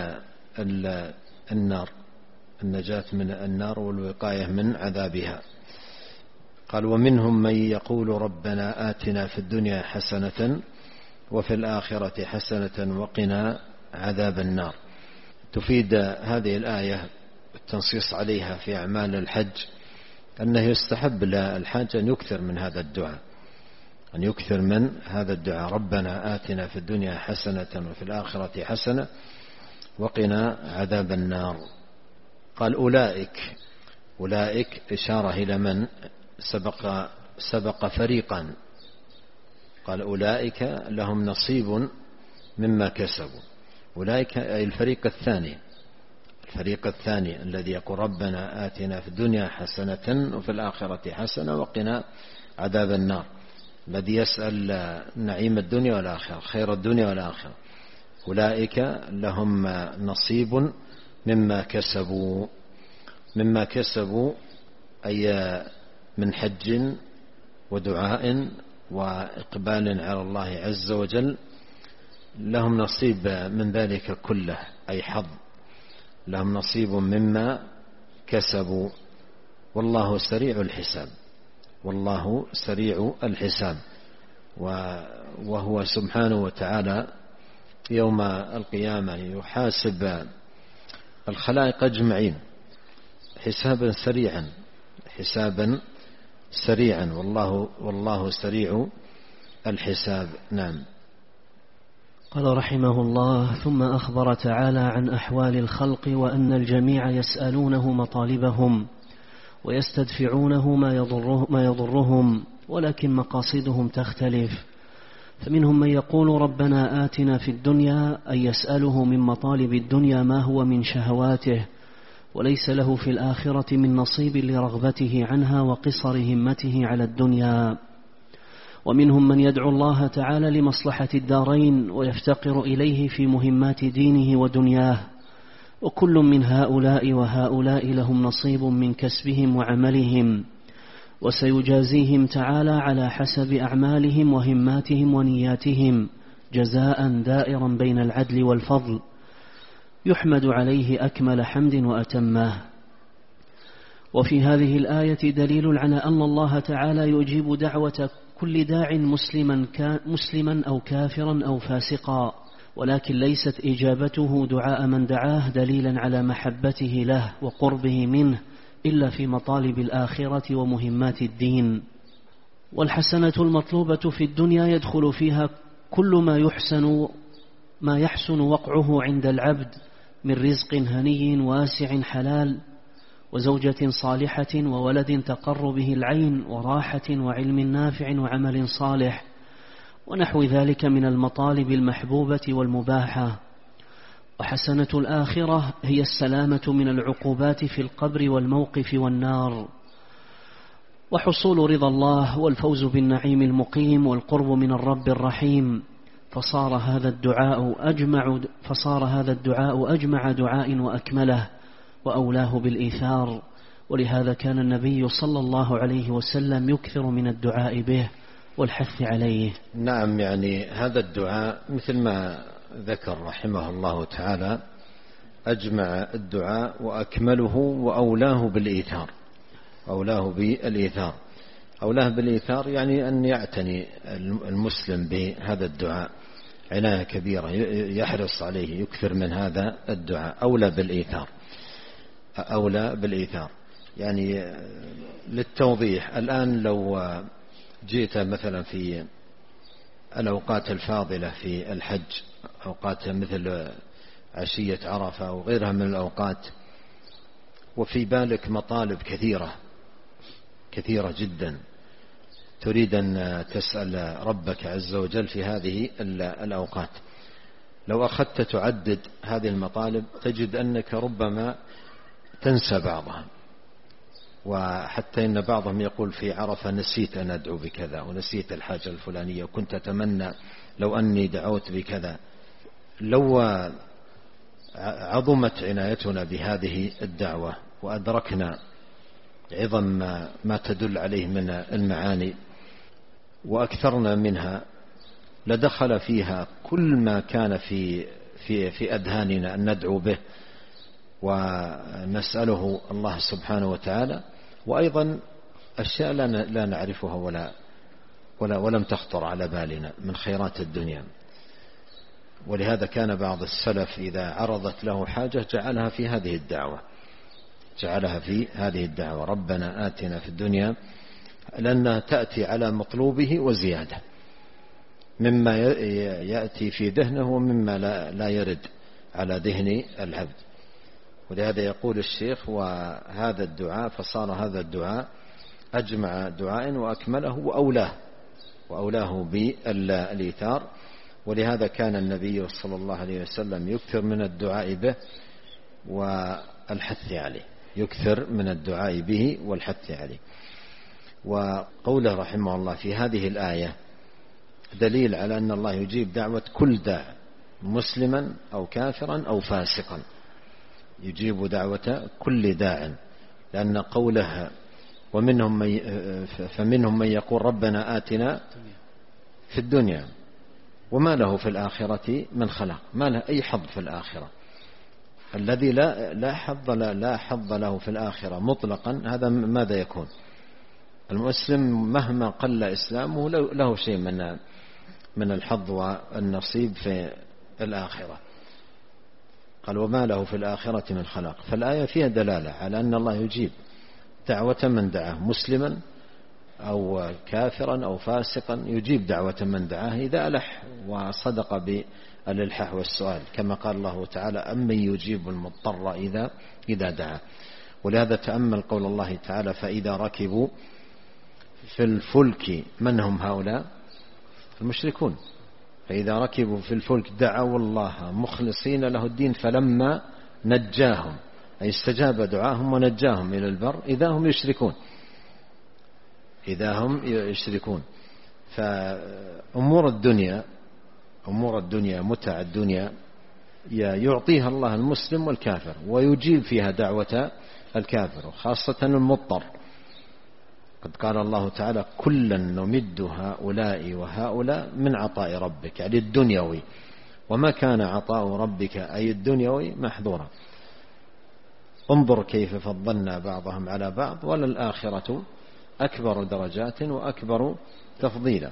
النار، النجاة من النار والوقاية من عذابها. قال ومنهم من يقول ربنا آتنا في الدنيا حسنة وفي الآخرة حسنة وقنا عذاب النار. تفيد هذه الآية التنصيص عليها في أعمال الحج أنه يستحب للحاج أن يكثر من هذا الدعاء، أن يكثر من هذا الدعاء ربنا آتنا في الدنيا حسنة وفي الآخرة حسنة وقنا عذاب النار. قال أولئك، أولئك إشارة إلى من سبق, سبق فريقا، قال أولئك لهم نصيب مما كسبوا. أولئك أي الفريق الثاني، الفريق الثاني الذي يقول ربنا آتنا في الدنيا حسنة وفي الآخرة حسنة وقنا عذاب النار، الذي يسأل نعيم الدنيا والآخرة، خير الدنيا والآخرة. أولئك لهم نصيب مما كسبوا. مما كسبوا أي من حج ودعاء وإقبال على الله عز وجل، لهم نصيب من ذلك كله، أي حظ، لهم نصيب مما كسبوا. والله سريع الحساب، والله سريع الحساب. وهو سبحانه وتعالى يوم القيامة يحاسب الخلائق أجمعين حسابا سريعا حسابا سريعا والله والله سريع الحساب. نعم. قال رحمه الله: ثم أخبر تعالى عن أحوال الخلق وأن الجميع يسألونه مطالبهم ويستدفعونه ما يضره ما يضرهم، ولكن مقاصدهم تختلف. فمنهم من يقول ربنا آتنا في الدنيا، أي يسأله من مطالب الدنيا ما هو من شهواته، وليس له في الآخرة من نصيب لرغبته عنها وقصر همته على الدنيا. ومنهم من يدعو الله تعالى لمصلحة الدارين ويفتقر إليه في مهمات دينه ودنياه، وكل من هؤلاء وهؤلاء لهم نصيب من كسبهم وعملهم، وسيجازيهم تعالى على حسب أعمالهم وهماتهم ونياتهم جزاء دائرا بين العدل والفضل يحمد عليه أكمل حمد وأتمه. وفي هذه الآية دليل على أن الله تعالى يجيب دعوة كل داع مسلما, مسلما أو كافرا أو فاسقا، ولكن ليست إجابته دعاء من دعاه دليلا على محبته له وقربه منه إلا في مطالب الآخرة ومهمات الدين. والحسنة المطلوبة في الدنيا يدخل فيها كل ما يحسن ما يحسن وقعه عند العبد من رزق هني واسع حلال، وزوجة صالحة، وولد تقر به العين، وراحة، وعلم نافع، وعمل صالح، ونحو ذلك من المطالب المحبوبة والمباحة. وحسنة الآخرة هي السلامة من العقوبات في القبر والموقف والنار، وحصول رضا الله والفوز بالنعيم المقيم والقرب من الرب الرحيم. فصار هذا الدعاء أجمع فصار هذا الدعاء أجمع دعاء وأكمله وأولاه بالإيثار، ولهذا كان النبي صلى الله عليه وسلم يكثر من الدعاء به والحث عليه. نعم، يعني هذا الدعاء مثل ما ذكر رحمه الله تعالى أجمع الدعاء وأكمله وأولاه بالإيثار. أولاه بالإيثار أولاه بالإيثار يعني أن يعتني المسلم بهذا الدعاء عناية كبيرة، يحرص عليه، يكثر من هذا الدعاء. أولى بالإيثار أولى بالإيثار يعني للتوضيح، الآن لو جئت مثلا في الأوقات الفاضلة في الحج، أوقات مثل عشية عرفة وغيرها من الأوقات، وفي بالك مطالب كثيرة كثيرة جدا تريد أن تسأل ربك عز وجل في هذه الأوقات، لو أخذت تعدد هذه المطالب تجد أنك ربما تنسى بعضها. وحتى إن بعضهم يقول في عرفة نسيت أن أدعو بكذا، ونسيت الحاجة الفلانية، وكنت أتمنى لو أني دعوت بكذا. لو عظمت عنايتنا بهذه الدعوة وأدركنا عظم ما تدل عليه من المعاني وأكثرنا منها، لدخل فيها كل ما كان في في في أذهاننا أن ندعو به ونسأله الله سبحانه وتعالى، وأيضا أشياء لا نعرفها ولا ولا ولم تخطر على بالنا من خيرات الدنيا. ولهذا كان بعض السلف إذا عرضت له حاجة جعلها في هذه الدعوة جعلها في هذه الدعوة ربنا آتنا في الدنيا، لأنها تأتي على مطلوبه وزيادة مما يأتي في ذهنه ومما لا يرد على ذهن العبد. ولهذا يقول الشيخ: وهذا الدعاء فصار هذا الدعاء أجمع دعاء وأكمله وأولاه وأولاه بالإيثار. ولهذا كان النبي صلى الله عليه وسلم يكثر من الدعاء به والحث عليه يكثر من الدعاء به والحث عليه. وقوله رحمه الله في هذه الآية دليل على أن الله يجيب دعوة كل داع مسلما أو كافرا أو فاسقا، يجيب دعوة كل داع، لأن قوله ومنهم من فمنهم من يقول ربنا آتنا في الدنيا وما له في الآخرة من خلاق، ما له أي حظ في الآخرة. الذي لا لا حظ لا حظ له في الآخرة مطلقا، هذا ماذا يكون؟ المسلم مهما قل إسلامه له شيء من من الحظ والنصيب في الآخرة. قال وما له في الآخرة من خلاق. فالآية فيها دلالة على أن الله يجيب دعوة من دعاه، مسلما أو كافرا أو فاسقا، يجيب دعوة من دعاه إذا ألح وصدق بالإلحاح والسؤال، كما قال الله تعالى أمن يجيب المضطر إذا إذا دعا. ولهذا تأمل قول الله تعالى فإذا ركبوا في الفلك، من هم هؤلاء؟ المشركون. فإذا ركبوا في الفلك دعوا الله مخلصين له الدين فلما نجاهم، أي استجاب دعاهم ونجاهم إلى البر إذا هم يشركون إذا هم يشركون. فأمور الدنيا أمور الدنيا متع الدنيا يعطيها الله المسلم والكافر، ويجيب فيها دعوة الكافر، وخاصة المضطر. قد قال الله تعالى كلا نمد هؤلاء وهؤلاء من عطاء ربك، يعني الدنيوي، وما كان عطاء ربك أي الدنيوي محظورا. انظر كيف فضلنا بعضهم على بعض وللآخرة أكبر درجات وأكبر تفضيلا.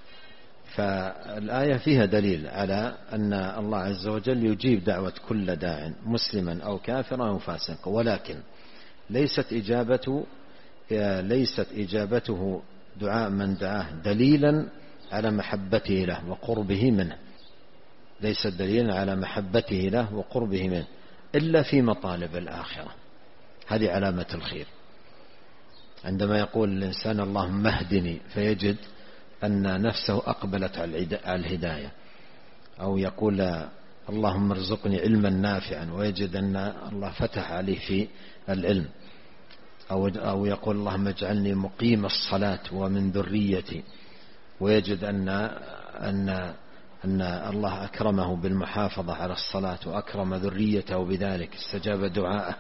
فالآية فيها دليل على أن الله عز وجل يجيب دعوة كل داع مسلما أو كافرا أو فاسقا، ولكن ليست إجابة ليست إجابته دعاء من دعاه دليلا على محبته له وقربه منه، ليست دليلا على محبته له وقربه منه إلا في مطالب الآخرة. هذه علامة الخير. عندما يقول الإنسان اللهم اهدني فيجد أن نفسه أقبلت على الهداية، أو يقول اللهم ارزقني علما نافعا ويجد أن الله فتح عليه في العلم، أو يقول اللهم اجعلني مقيم الصلاة ومن ذريتي ويجد أن أن أن الله أكرمه بالمحافظة على الصلاة وأكرم ذريته بذلك استجاب دعاءه.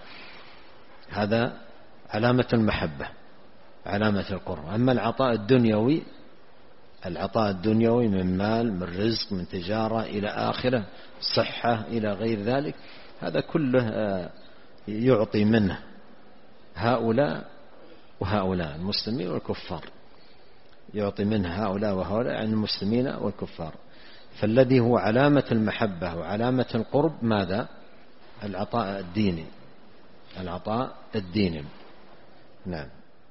هذا علامة المحبة، علامة القرب. أما العطاء الدنيوي العطاء الدنيوي من مال، من رزق، من تجارة إلى آخره، صحة إلى غير ذلك، هذا كله يعطي منه هؤلاء وهؤلاء، المسلمين والكفار، يعطي منه هؤلاء وهؤلاء عن المسلمين والكفار. فالذي هو علامة المحبة وعلامة القرب ماذا؟ العطاء الديني، العطاء الديني. نعم.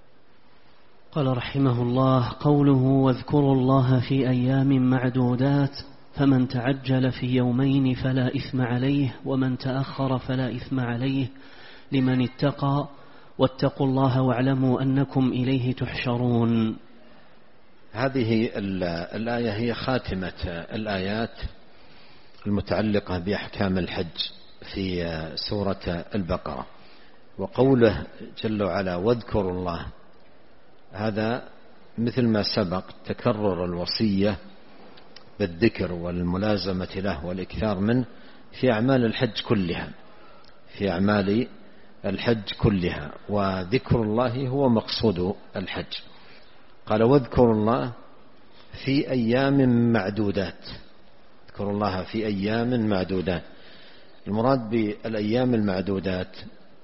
قال رحمه الله قوله واذكروا الله في أيام معدودات، فمن تعجل في يومين فلا إثم عليه ومن تأخر فلا إثم عليه لمن اتقى، واتقوا الله واعلموا أنكم إليه تحشرون. هذه الآية هي خاتمة الآيات المتعلقة بأحكام الحج في سورة البقرة. وقوله جل وعلا واذكروا الله، هذا مثل ما سبق تكرر الوصية بالذكر والملازمة له والإكثار منه في أعمال الحج كلها في أعمال الحج كلها وذكر الله هو مقصود الحج. قال واذكروا الله في أيام معدودات، اذكروا الله في أيام معدودات. المراد بالأيام المعدودات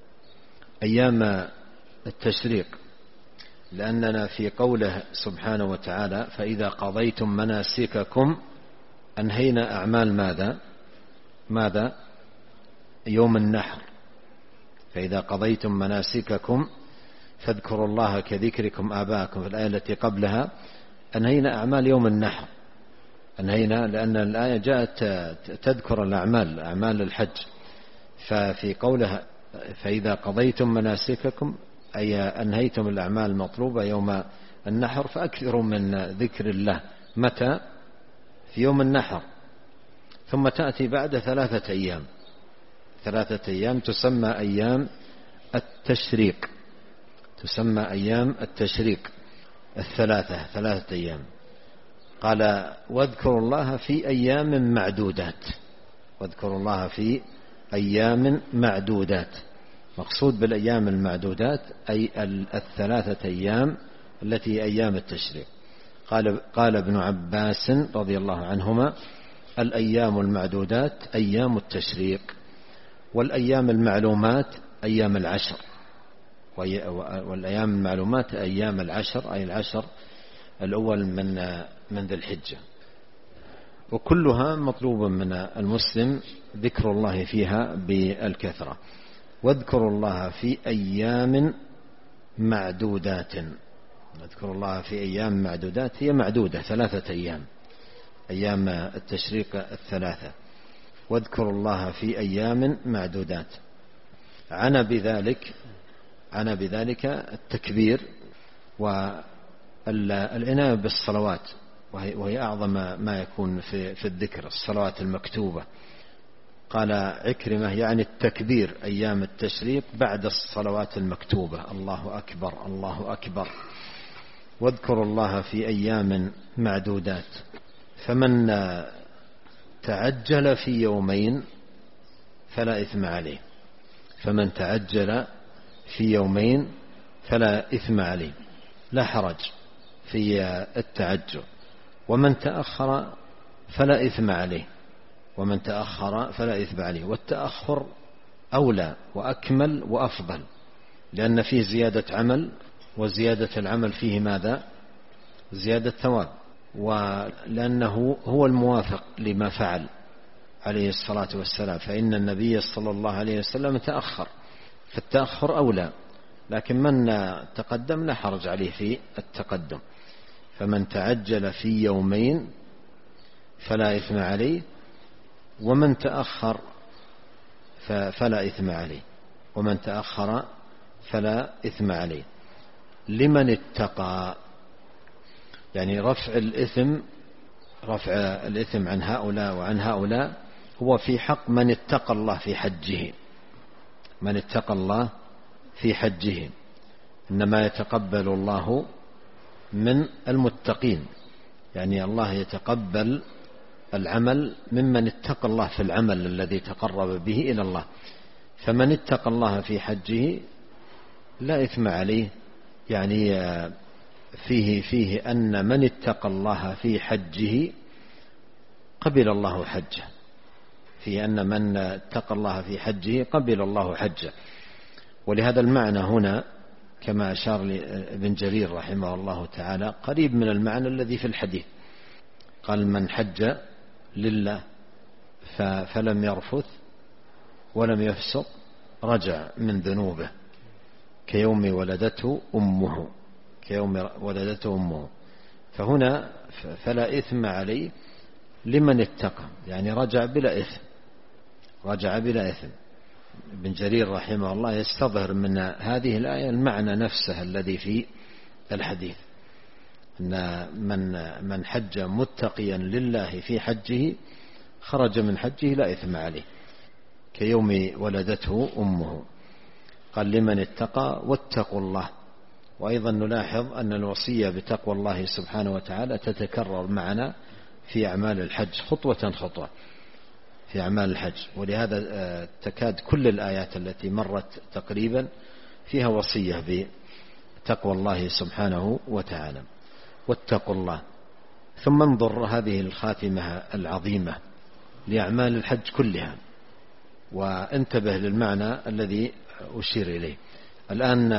أيام التشريق، لأننا في قوله سبحانه وتعالى فإذا قضيتم مناسككم أنهينا أعمال ماذا ماذا يوم النحر. فإذا قضيتم مناسككم فاذكروا الله كذكركم آباءكم. في الآية التي قبلها أنهينا أعمال يوم النحر، أنهينا لأن الآية جاءت تذكر الأعمال أعمال الحج. ففي قولها فإذا قضيتم مناسككم أي أنهيتم الأعمال المطلوبة يوم النحر، فأكثروا من ذكر الله. متى؟ في يوم النحر. ثم تأتي بعد ثلاثة أيام ثلاثة أيام تسمى أيام التشريق، تسمى أيام التشريق الثلاثة ثلاثة أيام. قال واذكروا الله في أيام معدودات، واذكروا الله في أيام معدودات. مقصود بالأيام المعدودات أي الثلاثة أيام التي أيام التشريق. قال, قال ابن عباس رضي الله عنهما الأيام المعدودات أيام التشريق، والأيام المعلومات أيام العشر. والأيام المعلومات أيام العشر، أي العشر الأول من من ذي الحجة، وكلها مطلوب من المسلم ذكر الله فيها بالكثرة. واذكروا الله في أيام معدودات. اذكروا الله في أيام معدودات، هي معدودة ثلاثة أيام، أيام التشريق الثلاثة. واذكروا الله في أيام معدودات. عنا بذلك عنا بذلك التكبير والعناية بالصلوات، وهي أعظم ما يكون في في الذكر، الصلوات المكتوبة. قال عكرمة يعني التكبير أيام التشريق بعد الصلوات المكتوبة، الله أكبر الله أكبر. واذكروا الله في أيام معدودات. فمن تعجل في يومين فلا إثم عليه، فمن تعجل في يومين فلا إثم عليه، لا حرج في التعجل. ومن تأخر فلا إثم عليه، ومن تأخر فلا إثم عليه. والتأخر أولى وأكمل وأفضل، لأن فيه زيادة عمل، وزيادة العمل فيه ماذا؟ زيادة ثواب، ولأنه هو الموافق لما فعل عليه الصلاة والسلام، فإن النبي صلى الله عليه وسلم تأخر، فالتأخر أولى. لكن من تقدم لا حرج عليه في التقدم. فمن تعجل في يومين فلا إثم عليه، ومن تأخر فلا إثم عليه، ومن تأخر فلا إثم عليه. لمن اتقى، يعني رفع الإثم رفع الإثم عن هؤلاء وعن هؤلاء هو في حق من اتقى الله في حجه، من اتقى الله في حجه. إنما يتقبل الله من المتقين، يعني الله يتقبل العمل ممن اتقى الله في العمل الذي تقرب به إلى الله. فمن اتقى الله في حجه لا إثم عليه، يعني فيه فيه أن من اتقى الله في حجه قبل الله حجه، فيه أن من اتقى الله في حجه قبل الله حجه. ولهذا المعنى هنا كما أشار ابن جرير رحمه الله تعالى قريب من المعنى الذي في الحديث. قال من حج لله فلم يرفث ولم يفسق رجع من ذنوبه كيوم ولدته أمه، كيوم ولدته أمه. فهنا فلا إثم عليه لمن اتقى، يعني رجع بلا إثم، رجع بلا إثم. ابن جرير رحمه الله يستظهر من هذه الآية المعنى نفسه الذي في الحديث، أن من من حج متقيا لله في حجه خرج من حجه لا إثم عليه كيوم ولدته أمه. قال لمن اتقى واتقوا الله. وأيضا نلاحظ أن الوصية بتقوى الله سبحانه وتعالى تتكرر معنا في أعمال الحج خطوة خطوة في أعمال الحج، ولهذا تكاد كل الآيات التي مرت تقريبا فيها وصية بتقوى الله سبحانه وتعالى. واتقوا الله. ثم انظر هذه الخاتمة العظيمة لأعمال الحج كلها، وانتبه للمعنى الذي أشير إليه الآن.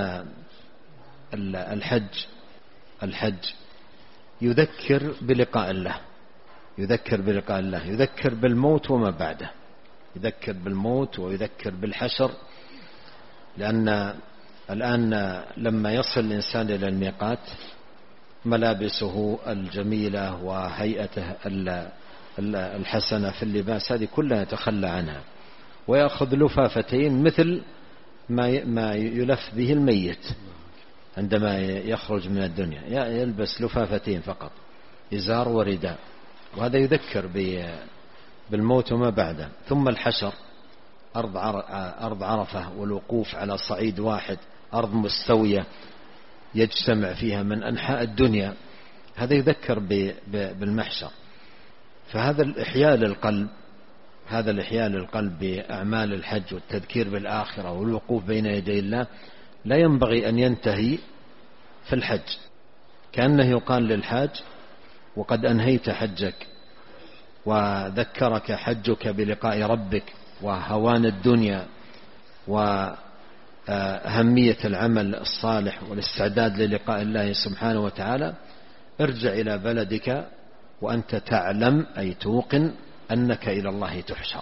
الحج الحج يذكر بلقاء الله، يذكر بلقاء الله، يذكر بالموت وما بعده، يذكر بالموت ويذكر بالحشر. لأن الآن لما يصل الإنسان إلى الميقات ملابسه الجميلة وهيئته الحسنة في اللباس هذه كلها يتخلى عنها، ويأخذ لفافتين مثل ما يلف به الميت عندما يخرج من الدنيا، يلبس لفافتين فقط، إزار ورداء، وهذا يذكر بالموت وما بعده. ثم الحشر، أرض عرفة والوقوف على صعيد واحد، أرض مستوية يجتمع فيها من أنحاء الدنيا، هذا يذكر بالمحشر. فهذا الإحياء للقلب، هذا الإحياء للقلب بأعمال الحج والتذكير بالآخرة والوقوف بين يدي الله لا ينبغي أن ينتهي في الحج، كأنه يقال للحاج وقد أنهيت حجك، وذكرك حجك بلقاء ربك وهوان الدنيا أهمية العمل الصالح والاستعداد للقاء الله سبحانه وتعالى، ارجع إلى بلدك وأنت تعلم أي توقن أنك إلى الله تحشر.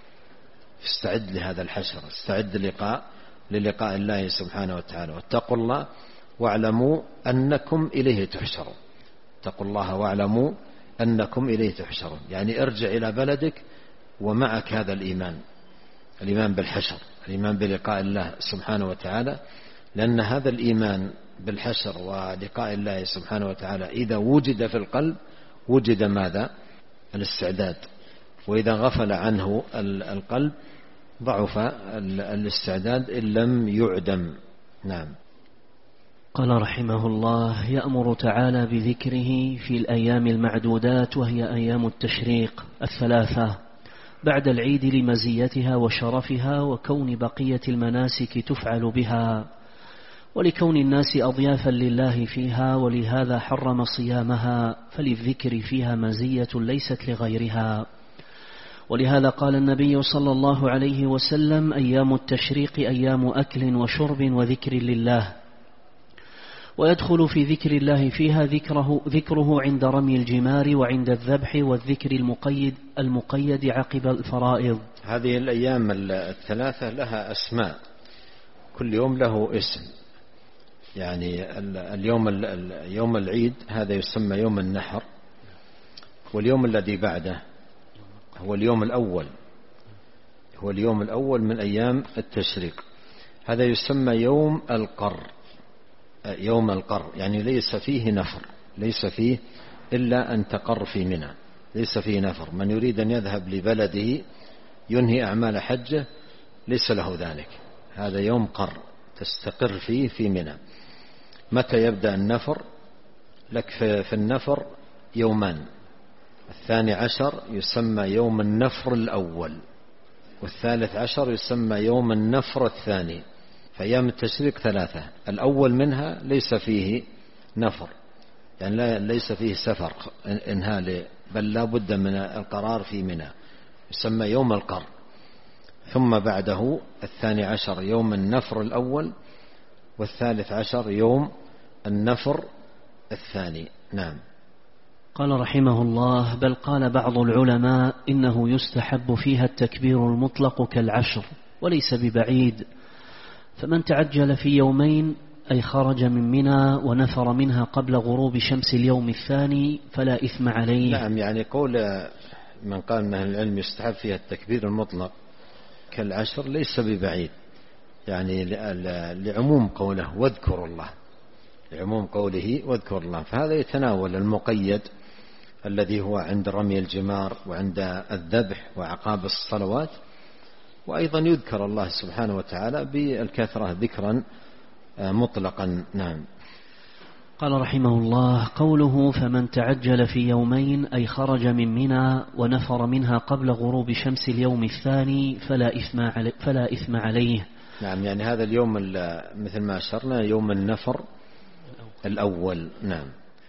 استعد لهذا الحشر، استعد للقاء للقاء الله سبحانه وتعالى. واتقوا الله واعلموا أنكم إليه تحشرون. اتقوا الله واعلموا أنكم إليه تحشرون، يعني ارجع إلى بلدك ومعك هذا الإيمان، الإيمان بالحشر، الإيمان بلقاء الله سبحانه وتعالى، لأن هذا الإيمان بالحشر ولقاء الله سبحانه وتعالى إذا وجد في القلب وجد ماذا؟ الاستعداد. وإذا غفل عنه القلب ضعف الاستعداد إن لم يعدم. نعم. قال رحمه الله: يأمر تعالى بذكره في الأيام المعدودات، وهي أيام التشريق الثلاثة بعد العيد لمزيتها وشرفها وكون بقية المناسك تفعل بها، ولكون الناس أضيافا لله فيها، ولهذا حرم صيامها، فللذكر فيها مزية ليست لغيرها. ولهذا قال النبي صلى الله عليه وسلم: أيام التشريق أيام أكل وشرب وذكر لله. ويدخل في ذكر الله فيها ذكره, ذكره عند رمي الجمار وعند الذبح والذكر المقيد, المقيد عقب الفرائض. هذه الأيام الثلاثة لها أسماء، كل يوم له اسم. يعني اليوم يوم العيد هذا يسمى يوم النحر، واليوم الذي بعده هو اليوم الأول، هو اليوم الأول من أيام التشريق، هذا يسمى يوم القر. يوم القر يعني ليس فيه نفر، ليس فيه إلا أن تقر في منى، ليس فيه نفر. من يريد أن يذهب لبلده ينهي أعمال حجه ليس له ذلك، هذا يوم قر تستقر فيه في منى. متى يبدأ النفر؟ لك في النفر يومان، الثاني عشر يسمى يوم النفر الأول، والثالث عشر يسمى يوم النفر الثاني. فأيام التشريق ثلاثة، الأول منها ليس فيه نفر، يعني ليس فيه سفر انهال، بل لا بد من القرار في منى، يسمى يوم القر. ثم بعده الثاني عشر يوم النفر الأول، والثالث عشر يوم النفر الثاني. نعم. قال رحمه الله: بل قال بعض العلماء إنه يستحب فيها التكبير المطلق كالعشر وليس ببعيد، فمن تعجل في يومين أي خرج من منى ونفر منها قبل غروب شمس اليوم الثاني فلا إثم عليه. نعم، يعني قول من قال من العلم يستحب فيها التكبير المطلق كالعشر ليس ببعيد، يعني لعموم قوله واذكروا الله، لعموم قوله واذكروا الله، فهذا يتناول المقيد الذي هو عند رمي الجمار وعند الذبح وعقاب الصلوات، وأيضا يذكر الله سبحانه وتعالى بالكثرة ذكرا مطلقا. نعم. قال رحمه الله: قوله فمن تعجل في يومين أي خرج من منى ونفر منها قبل غروب شمس اليوم الثاني فلا إثم عليه, فلا إثم عليه. نعم، يعني هذا اليوم مثل ما أشرنا يوم النفر الأول. نعم.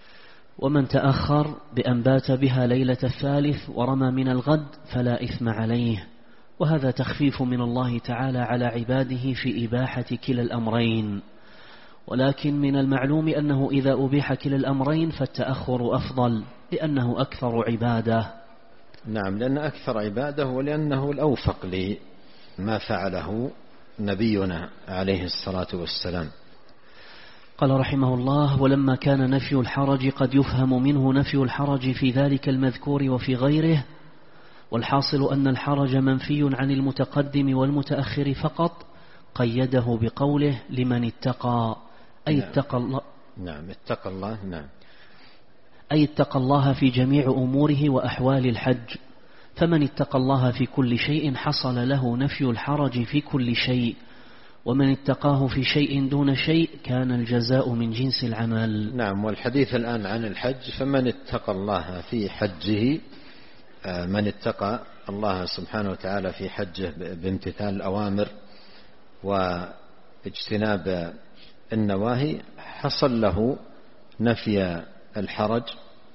ومن تأخر بأن بات بها ليلة الثالث ورمى من الغد فلا إثم عليه، وهذا تخفيف من الله تعالى على عباده في إباحة كلا الأمرين. ولكن من المعلوم أنه إذا أبيح كلا الأمرين فالتأخر أفضل لأنه أكثر عبادة. نعم، لأن أكثر عبادة ولأنه الأوفق لما فعله نبينا عليه الصلاة والسلام. قال رحمه الله: ولما كان نفي الحرج قد يفهم منه نفي الحرج في ذلك المذكور وفي غيره، والحاصل أن الحرج منفي عن المتقدم والمتأخر فقط، قيده بقوله لمن اتقى، أي نعم. اتقى الله. نعم، اتقى الله. نعم. أي اتقى الله في جميع أموره وأحوال الحج، فمن اتقى الله في كل شيء حصل له نفي الحرج في كل شيء، ومن اتقاه في شيء دون شيء كان الجزاء من جنس العمل. نعم، والحديث الآن عن الحج، فمن اتقى الله في حجه، من اتقى الله سبحانه وتعالى في حجه بامتثال الأوامر واجتناب النواهي حصل له نفي الحرج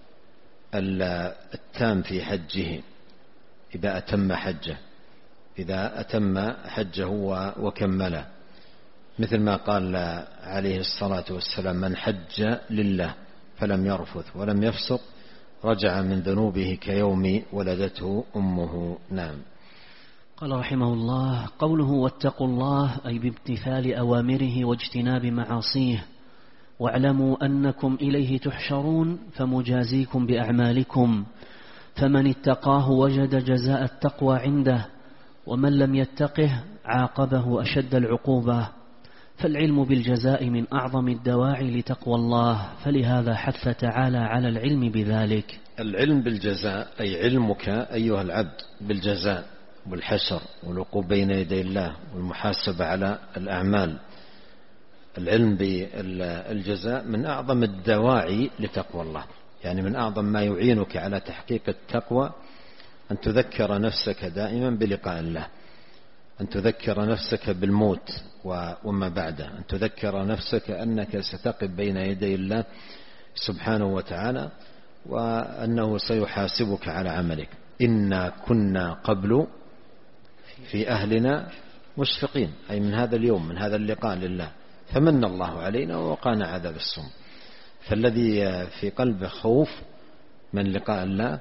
التام في حجه إذا أتم حجه، إذا أتم حجه وكمله. مثل ما قال عليه الصلاة والسلام: من حج لله فلم يرفث ولم يفسق رجع من ذنوبه كيوم ولدته أمه. نعم. قال رحمه الله: قوله واتقوا الله أي بامتثال أوامره واجتناب معاصيه، واعلموا أنكم إليه تحشرون فمجازيكم بأعمالكم، فمن اتقاه وجد جزاء التقوى عنده، ومن لم يتقه عاقبه أشد العقوبة. فالعلم بالجزاء من أعظم الدواعي لتقوى الله، فلهذا حث تعالى على العلم بذلك. العلم بالجزاء أي علمك أيها العبد بالجزاء والحشر والوقوف بين يدي الله والمحاسبة على الأعمال. العلم بالجزاء من أعظم الدواعي لتقوى الله، يعني من أعظم ما يعينك على تحقيق التقوى أن تذكر نفسك دائما بلقاء الله، أن تذكر نفسك بالموت وما بعده، أن تذكر نفسك أنك ستقف بين يدي الله سبحانه وتعالى وأنه سيحاسبك على عملك. إنا كنا قبل في أهلنا مشفقين، أي من هذا اليوم، من هذا اللقاء لله، فمن الله علينا ووقانا عذاب السم. فالذي في قلبه خوف من لقاء الله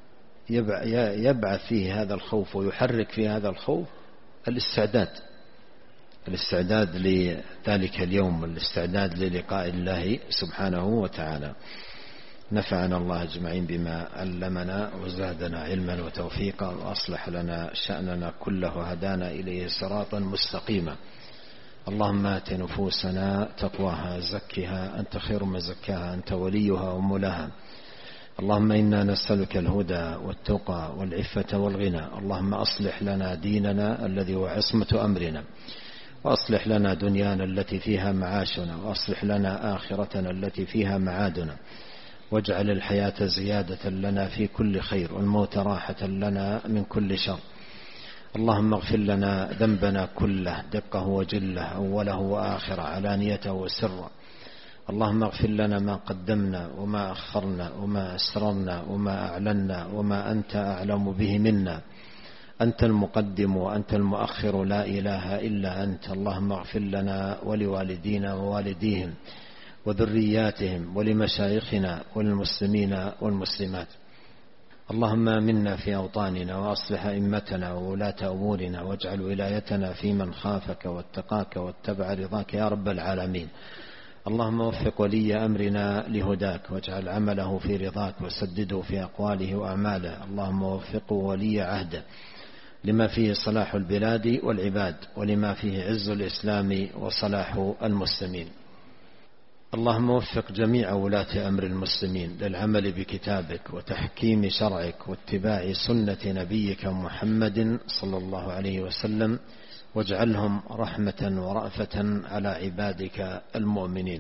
يبعث فيه هذا الخوف ويحرك فيه هذا الخوف الاستعداد الاستعداد لذلك اليوم والاستعداد للقاء الله سبحانه وتعالى. نفعنا الله أجمعين بما علمنا وزادنا علما وتوفيقا، وأصلح لنا شأننا كله وهدانا إليه صراطا مستقيما. اللهم آت نفوسنا تقواها زكها أنت خير من زكاها أنت وليها ومولاها. اللهم إنا نسألك الهدى والتقى والعفة والغنى. اللهم أصلح لنا ديننا الذي هو عصمة أمرنا، وأصلح لنا دنيانا التي فيها معاشنا، وأصلح لنا آخرتنا التي فيها معادنا، واجعل الحياة زيادة لنا في كل خير والموت راحة لنا من كل شر. اللهم اغفر لنا ذنبنا كله دقه وجله أوله وآخره علانيته وسره. اللهم اغفر لنا ما قدمنا وما أخرنا وما أسررنا وما أعلنا وما أنت أعلم به منا. أنت المقدم وأنت المؤخر، لا إله إلا أنت. اللهم اغفر لنا ولوالدينا ووالديهم وذرياتهم ولمشايخنا وللمسلمين والمسلمات. اللهم آمنا في أوطاننا وأصلح أئمتنا وولاة أمورنا، واجعل ولايتنا في من خافك واتقاك واتبع رضاك يا رب العالمين. اللهم وفق ولي أمرنا لهداك، واجعل عمله في رضاك، وسدده في أقواله وأعماله. اللهم وفقه ولي عهده لما فيه صلاح البلاد والعباد، ولما فيه عز الإسلام وصلاح المسلمين. اللهم وفق جميع ولاة أمر المسلمين للعمل بكتابك وتحكيم شرعك واتباع سنة نبيك محمد صلى الله عليه وسلم، واجعلهم رحمة ورأفة على عبادك المؤمنين.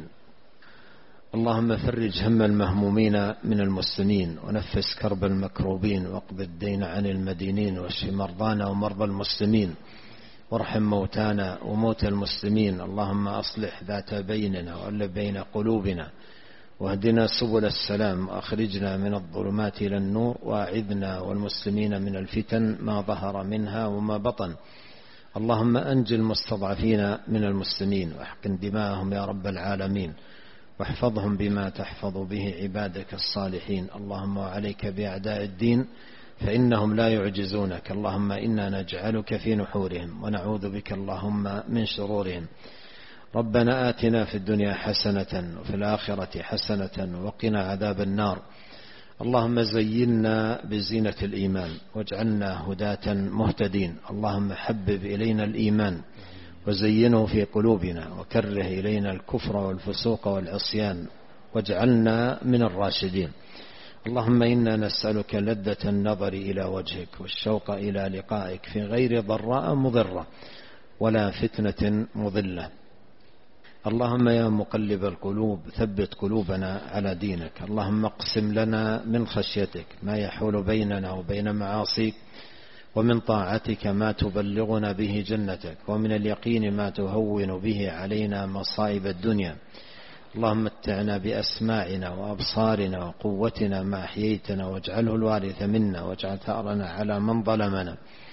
اللهم فرج هم المهمومين من المسلمين، ونفس كرب المكروبين، واقض الدين عن المدينين، واشف مرضانا ومرضى المسلمين، وارحم موتانا وموتى المسلمين. اللهم أصلح ذات بيننا وألف بين قلوبنا، واهدنا سبل السلام، وأخرجنا من الظلمات إلى النور، وأعذنا والمسلمين من الفتن ما ظهر منها وما بطن. اللهم أنج المستضعفين من المسلمين، واحقن دماءهم يا رب العالمين، واحفظهم بما تحفظ به عبادك الصالحين. اللهم وعليك بأعداء الدين فإنهم لا يعجزونك. اللهم إنا نجعلك في نحورهم ونعوذ بك اللهم من شرورهم. ربنا آتنا في الدنيا حسنة وفي الآخرة حسنة وقنا عذاب النار. اللهم زينا بزينة الإيمان واجعلنا هداة مهتدين. اللهم حبب إلينا الإيمان وزينه في قلوبنا، وكره إلينا الكفر والفسوق والعصيان واجعلنا من الراشدين. اللهم إنا نسألك لذة النظر إلى وجهك والشوق إلى لقائك في غير ضراء مضرة ولا فتنة مضلة. اللهم يا مقلب القلوب ثبت قلوبنا على دينك. اللهم اقسم لنا من خشيتك ما يحول بيننا وبين معاصيك، ومن طاعتك ما تبلغنا به جنتك، ومن اليقين ما تهون به علينا مصائب الدنيا. اللهم متعنا بأسماعنا وأبصارنا وقوتنا ما أحييتنا، واجعله الوارث منا، واجعل ثأرنا على من ظلمنا،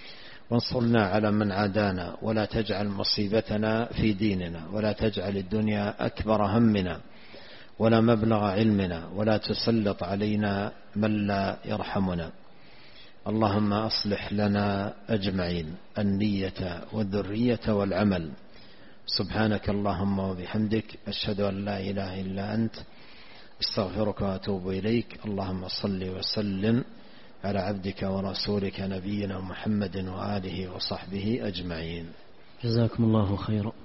وانصرنا على من عادانا، ولا تجعل مصيبتنا في ديننا، ولا تجعل الدنيا أكبر همنا ولا مبلغ علمنا، ولا تسلط علينا من لا يرحمنا. اللهم أصلح لنا أجمعين النية والذرية والعمل. سبحانك اللهم وبحمدك، أشهد أن لا إله إلا أنت، استغفرك وأتوب إليك. اللهم صل وسلم على عبدك ورسولك نبينا محمد وآله وصحبه أجمعين. جزاكم الله خيرا.